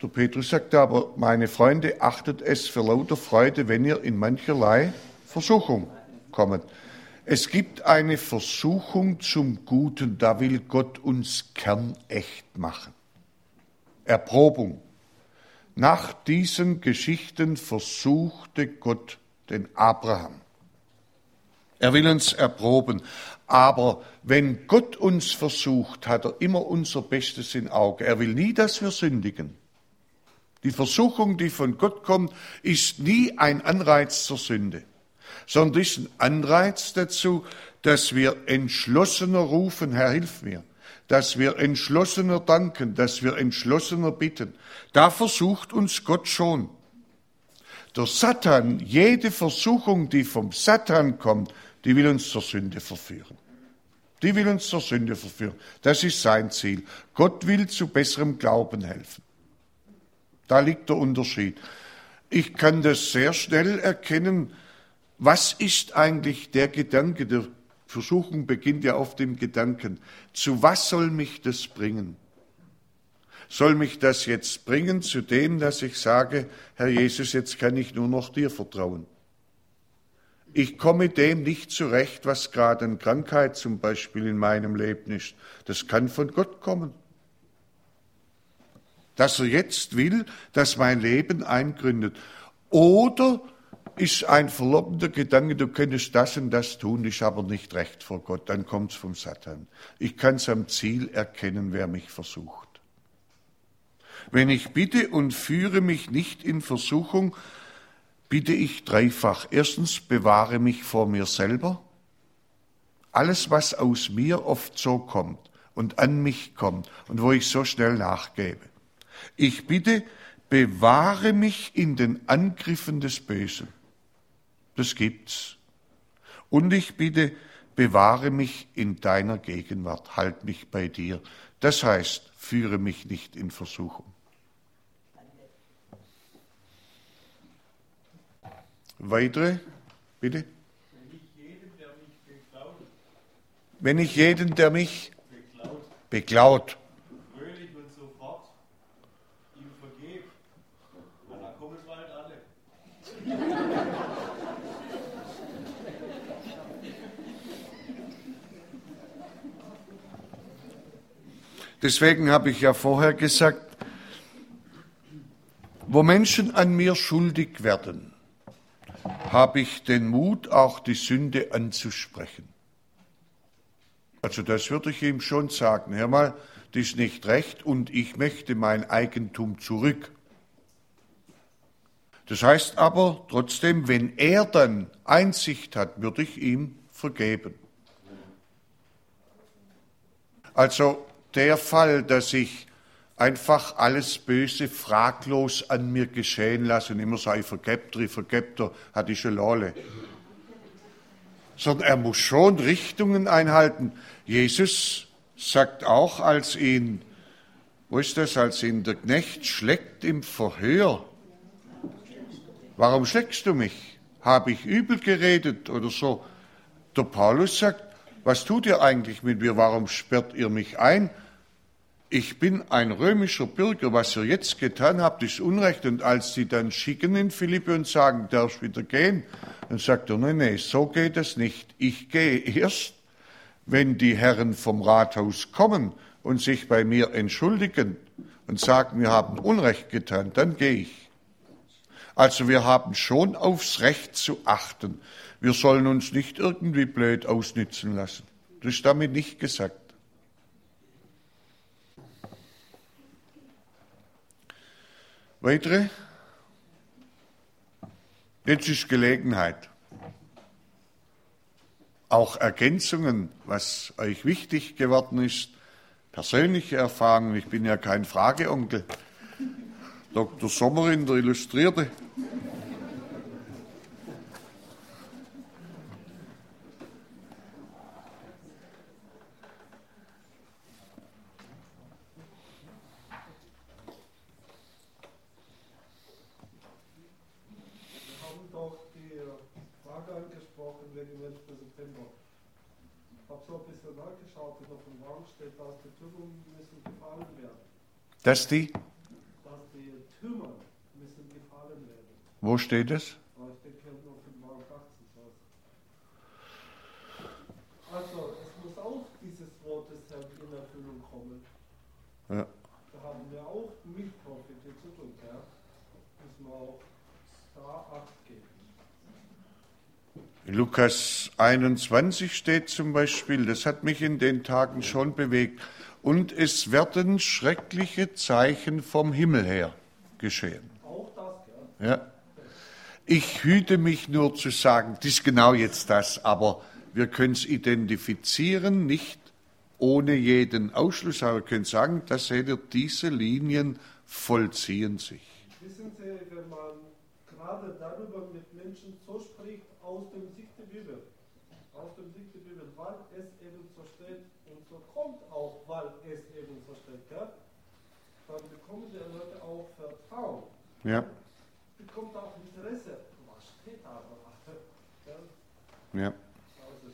Der Petrus sagt aber, meine Freunde, achtet es für lauter Freude, wenn ihr in mancherlei Versuchung kommt. Es gibt eine Versuchung zum Guten, da will Gott uns kernecht machen. Erprobung. Nach diesen Geschichten versuchte Gott den Abraham. Er will uns erproben. Aber wenn Gott uns versucht, hat er immer unser Bestes im Auge. Er will nie, dass wir sündigen. Die Versuchung, die von Gott kommt, ist nie ein Anreiz zur Sünde, sondern ist ein Anreiz dazu, dass wir entschlossener rufen, Herr, hilf mir, dass wir entschlossener danken, dass wir entschlossener bitten. Da versucht uns Gott schon. Der Satan, jede Versuchung, die vom Satan kommt, die will uns zur Sünde verführen. Die will uns zur Sünde verführen. Das ist sein Ziel. Gott will zu besserem Glauben helfen. Da liegt der Unterschied. Ich kann das sehr schnell erkennen. Was ist eigentlich der Gedanke? Der Versuchung beginnt ja auf dem Gedanken. Zu was soll mich das bringen? Soll mich das jetzt bringen zu dem, dass ich sage, Herr Jesus, jetzt kann ich nur noch dir vertrauen? Ich komme dem nicht zurecht, was gerade an Krankheit zum Beispiel in meinem Leben ist. Das kann von Gott kommen. Dass er jetzt will, dass mein Leben eingründet. Oder ist ein verlockender Gedanke, du könntest das und das tun, ist aber nicht recht vor Gott. Dann kommt es vom Satan. Ich kann es am Ziel erkennen, wer mich versucht. Wenn ich bitte und führe mich nicht in Versuchung, bitte ich dreifach. Erstens, bewahre mich vor mir selber. Alles, was aus mir oft so kommt und an mich kommt und wo ich so schnell nachgebe. Ich bitte, bewahre mich in den Angriffen des Bösen. Das gibt's. Und ich bitte, bewahre mich in deiner Gegenwart. Halt mich bei dir. Das heißt, führe mich nicht in Versuchung. Weitere, bitte. Wenn ich jeden, der mich beklaut, Wenn ich jeden, der mich beklaut, beklaut, fröhlich und sofort ihm vergebe, dann kommen es bald alle. deswegen habe ich ja vorher gesagt, wo Menschen an mir schuldig werden, habe ich den Mut, auch die Sünde anzusprechen. Also das würde ich ihm schon sagen. Hör mal, das ist nicht recht und ich möchte mein Eigentum zurück. Das heißt aber trotzdem, wenn er dann Einsicht hat, würde ich ihm vergeben. Also der Fall, dass ich einfach alles Böse fraglos an mir geschehen lasse und immer sage, ich vergeb dir, ich vergeb dir, hat ich schon Lale. Sondern er muss schon Richtungen einhalten. Jesus sagt auch, als ihn, wo ist das, als ihn der Knecht schlägt im Verhör, warum schlägst du mich? Habe ich übel geredet oder so? Der Paulus sagt, was tut ihr eigentlich mit mir? Warum sperrt ihr mich ein? Ich bin ein römischer Bürger, was ihr jetzt getan habt, ist Unrecht. Und als sie dann schicken in Philippi und sagen, darfst wieder gehen, dann sagt er, nee, nee, so geht es nicht. Ich gehe erst, wenn die Herren vom Rathaus kommen und sich bei mir entschuldigen und sagen, wir haben Unrecht getan, dann gehe ich. Also wir haben schon aufs Recht zu achten. Wir sollen uns nicht irgendwie blöd ausnützen lassen. Das ist damit nicht gesagt. Weitere? Jetzt ist Gelegenheit. Auch Ergänzungen, was euch wichtig geworden ist, persönliche Erfahrungen. Ich bin ja kein Frageonkel. Doktor Sommerin, der Illustrierte. Dass die? Dass dass die Türme müssen gefallen werden. Wo steht es? Aber ich denke, noch Offenbarung achtzehn. Also, es muss auch dieses Wort des Herrn in Erfüllung kommen. Ja. Da haben wir auch mit Prophetie zu tun, ja. Müssen wir auch da Acht geben. In Lukas einundzwanzig steht zum Beispiel, das hat mich in den Tagen schon bewegt, und es werden schreckliche Zeichen vom Himmel her geschehen. Auch das, ja. Ja. Ich hüte mich nur zu sagen, das ist genau jetzt das, aber wir können es identifizieren, nicht ohne jeden Ausschluss, aber wir können sagen, dass diese Linien vollziehen sich. Wissen Sie, wenn man gerade darüber mit Menschen so spricht, aus dem Sicht der Bibel, aus dem Sicht der Bibel, weil es eben so steht und so kommt auch, weil es eben so steht, ja, dann bekommen die Leute auch Vertrauen. Ja. Bekommt auch Interesse. Was steht da? Ja. Ja. Also,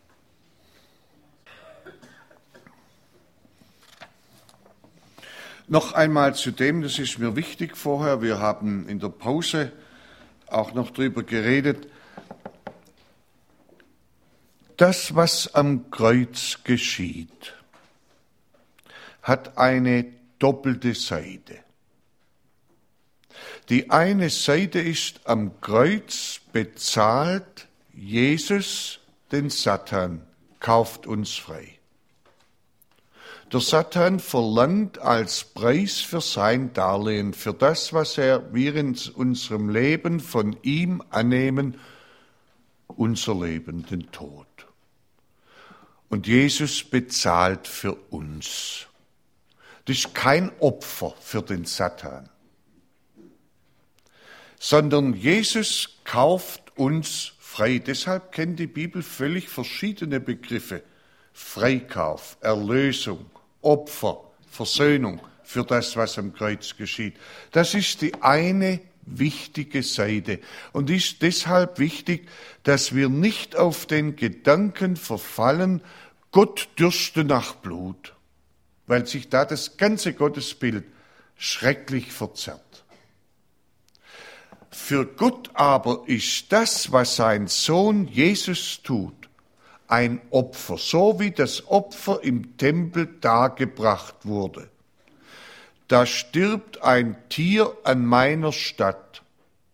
Noch einmal zu dem, das ist mir wichtig vorher, wir haben in der Pause auch noch drüber geredet, das, was am Kreuz geschieht, hat eine doppelte Seite. Die eine Seite ist, am Kreuz bezahlt Jesus den Satan, kauft uns frei. Der Satan verlangt als Preis für sein Darlehen, für das, was er, wir in unserem Leben von ihm annehmen, unser Leben, den Tod. Und Jesus bezahlt für uns. Das ist kein Opfer für den Satan, sondern Jesus kauft uns frei. Deshalb kennt die Bibel völlig verschiedene Begriffe. Freikauf, Erlösung, Opfer, Versöhnung für das, was am Kreuz geschieht. Das ist die eine wichtige Seite und ist deshalb wichtig, dass wir nicht auf den Gedanken verfallen, Gott dürste nach Blut, weil sich da das ganze Gottesbild schrecklich verzerrt. Für Gott aber ist das, was sein Sohn Jesus tut, ein Opfer, so wie das Opfer im Tempel dargebracht wurde. Da stirbt ein Tier an meiner statt.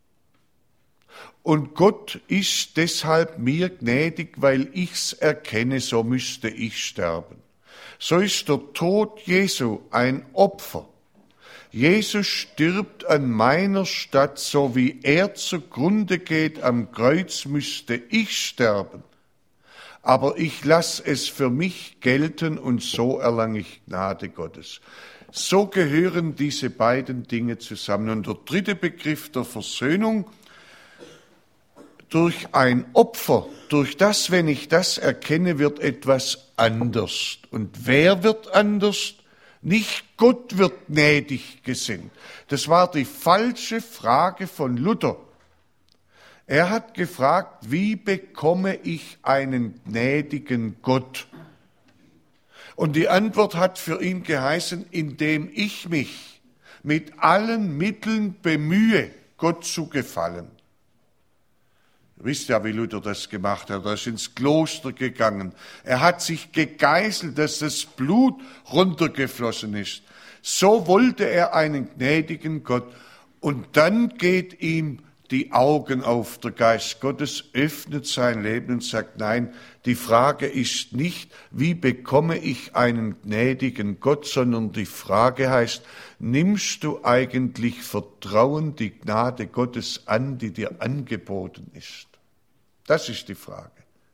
Und Gott ist deshalb mir gnädig, weil ich's erkenne, so müsste ich sterben. So ist der Tod Jesu ein Opfer. Jesus stirbt an meiner statt, so wie er zugrunde geht am Kreuz, müsste ich sterben. Aber ich lasse es für mich gelten und so erlange ich Gnade Gottes. So gehören diese beiden Dinge zusammen. Und der dritte Begriff der Versöhnung, durch ein Opfer, durch das, wenn ich das erkenne, wird etwas anders. Und wer wird anders? Nicht Gott wird gnädig gesinnt. Das war die falsche Frage von Luther. Er hat gefragt, wie bekomme ich einen gnädigen Gott? Und die Antwort hat für ihn geheißen, indem ich mich mit allen Mitteln bemühe, Gott zu gefallen. Ihr wisst ja, wie Luther das gemacht hat. Er ist ins Kloster gegangen. Er hat sich gegeißelt, dass das Blut runtergeflossen ist. So wollte er einen gnädigen Gott. Und dann geht ihm die Augen auf. Der Geist Gottes öffnet sein Leben und sagt, nein, die Frage ist nicht, wie bekomme ich einen gnädigen Gott, sondern die Frage heißt, nimmst du eigentlich Vertrauen die Gnade Gottes an, die dir angeboten ist? Das ist die Frage.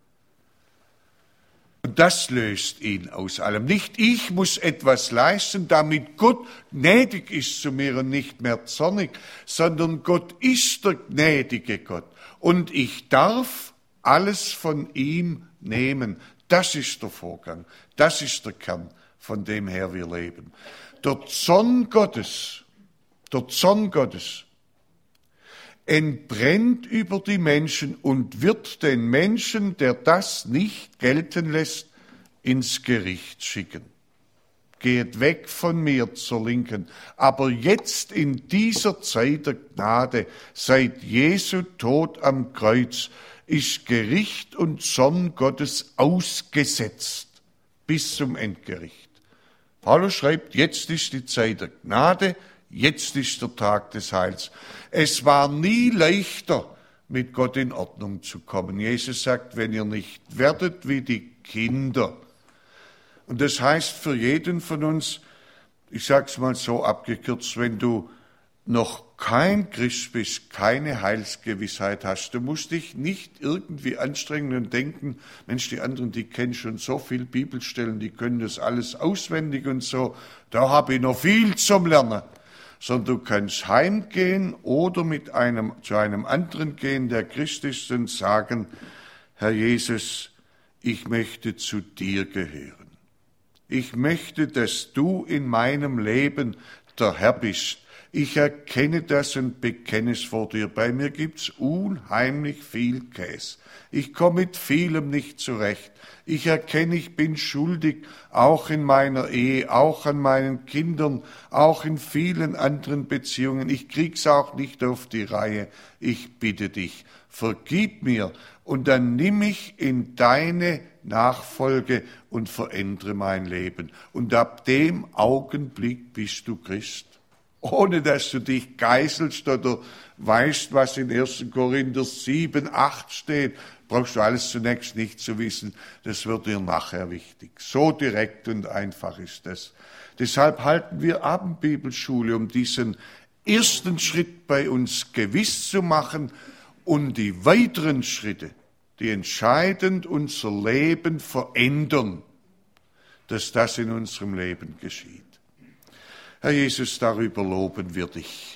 Und das löst ihn aus allem. Nicht ich muss etwas leisten, damit Gott gnädig ist zu mir und nicht mehr zornig, sondern Gott ist der gnädige Gott. Und ich darf alles von ihm nehmen. Das ist der Vorgang. Das ist der Kern, von dem her wir leben. Der Zorn Gottes, der Zorn Gottes entbrennt über die Menschen und wird den Menschen, der das nicht gelten lässt, ins Gericht schicken. geht weg von mir zur Linken. Aber jetzt in dieser Zeit der Gnade, seit Jesu Tod am Kreuz, ist Gericht und Zorn Gottes ausgesetzt bis zum Endgericht. Paulus schreibt, jetzt ist die Zeit der Gnade, jetzt ist der Tag des Heils. Es war nie leichter, mit Gott in Ordnung zu kommen. Jesus sagt, wenn ihr nicht werdet wie die Kinder. Und das heißt für jeden von uns, ich sage es mal so abgekürzt, wenn du noch kein Christ bist, keine Heilsgewissheit hast, du musst dich nicht irgendwie anstrengen und denken, Mensch, die anderen, die kennen schon so viel Bibelstellen, die können das alles auswendig und so, da habe ich noch viel zum Lernen. Sondern du kannst heimgehen oder mit einem, zu einem anderen gehen, der Christ ist, und sagen, Herr Jesus, ich möchte zu dir gehören. Ich möchte, dass du in meinem Leben der Herr bist. Ich erkenne das und bekenne es vor dir. Bei mir gibt's unheimlich viel Käse. Ich komme mit vielem nicht zurecht. Ich erkenne, ich bin schuldig, auch in meiner Ehe, auch an meinen Kindern, auch in vielen anderen Beziehungen. Ich krieg's auch nicht auf die Reihe. Ich bitte dich, vergib mir und dann nimm mich in deine Nachfolge und verändere mein Leben. Und ab dem Augenblick bist du Christ. Ohne dass du dich geißelst oder weißt, was in ersten Korinther sieben, acht steht, brauchst du alles zunächst nicht zu wissen. Das wird dir nachher wichtig. So direkt und einfach ist das. Deshalb halten wir Abendbibelschule, um diesen ersten Schritt bei uns gewiss zu machen und die weiteren Schritte, die entscheidend unser Leben verändern, dass das in unserem Leben geschieht. Herr Jesus, darüber loben wir dich.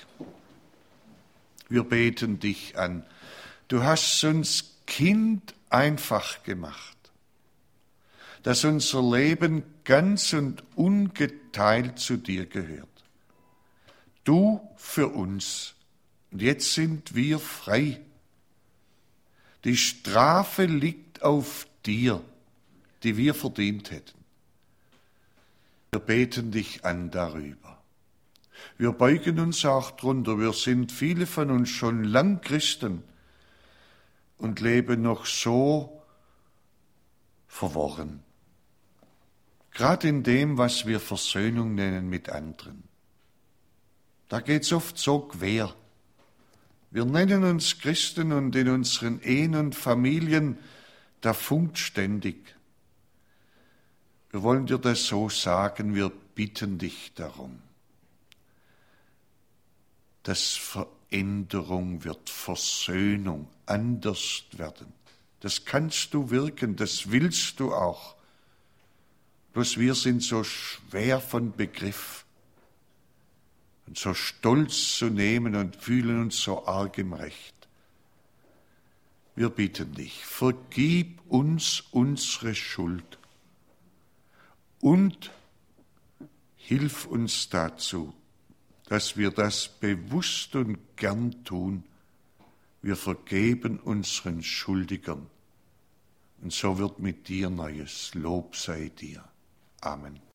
Wir beten dich an. Du hast uns Kind einfach gemacht, dass unser Leben ganz und ungeteilt zu dir gehört. Du für uns. Und jetzt sind wir frei. Die Strafe liegt auf dir, die wir verdient hätten. Wir beten dich an darüber. Wir beugen uns auch drunter. Wir sind viele von uns schon lang Christen und leben noch so verworren. Gerade in dem, was wir Versöhnung nennen mit anderen. Da geht's oft so quer. Wir nennen uns Christen und in unseren Ehen und Familien, da funkt ständig. Wir wollen dir das so sagen, wir bitten dich darum, dass Veränderung wird, Versöhnung, anders werden. Das kannst du wirken, das willst du auch. Bloß wir sind so schwer von Begriff und so stolz zu nehmen und fühlen uns so arg im Recht. Wir bitten dich, vergib uns unsere Schuld und hilf uns dazu, dass wir das bewusst und gern tun. Wir vergeben unseren Schuldigern. Und so wird mit dir neues Lob sei dir. Amen.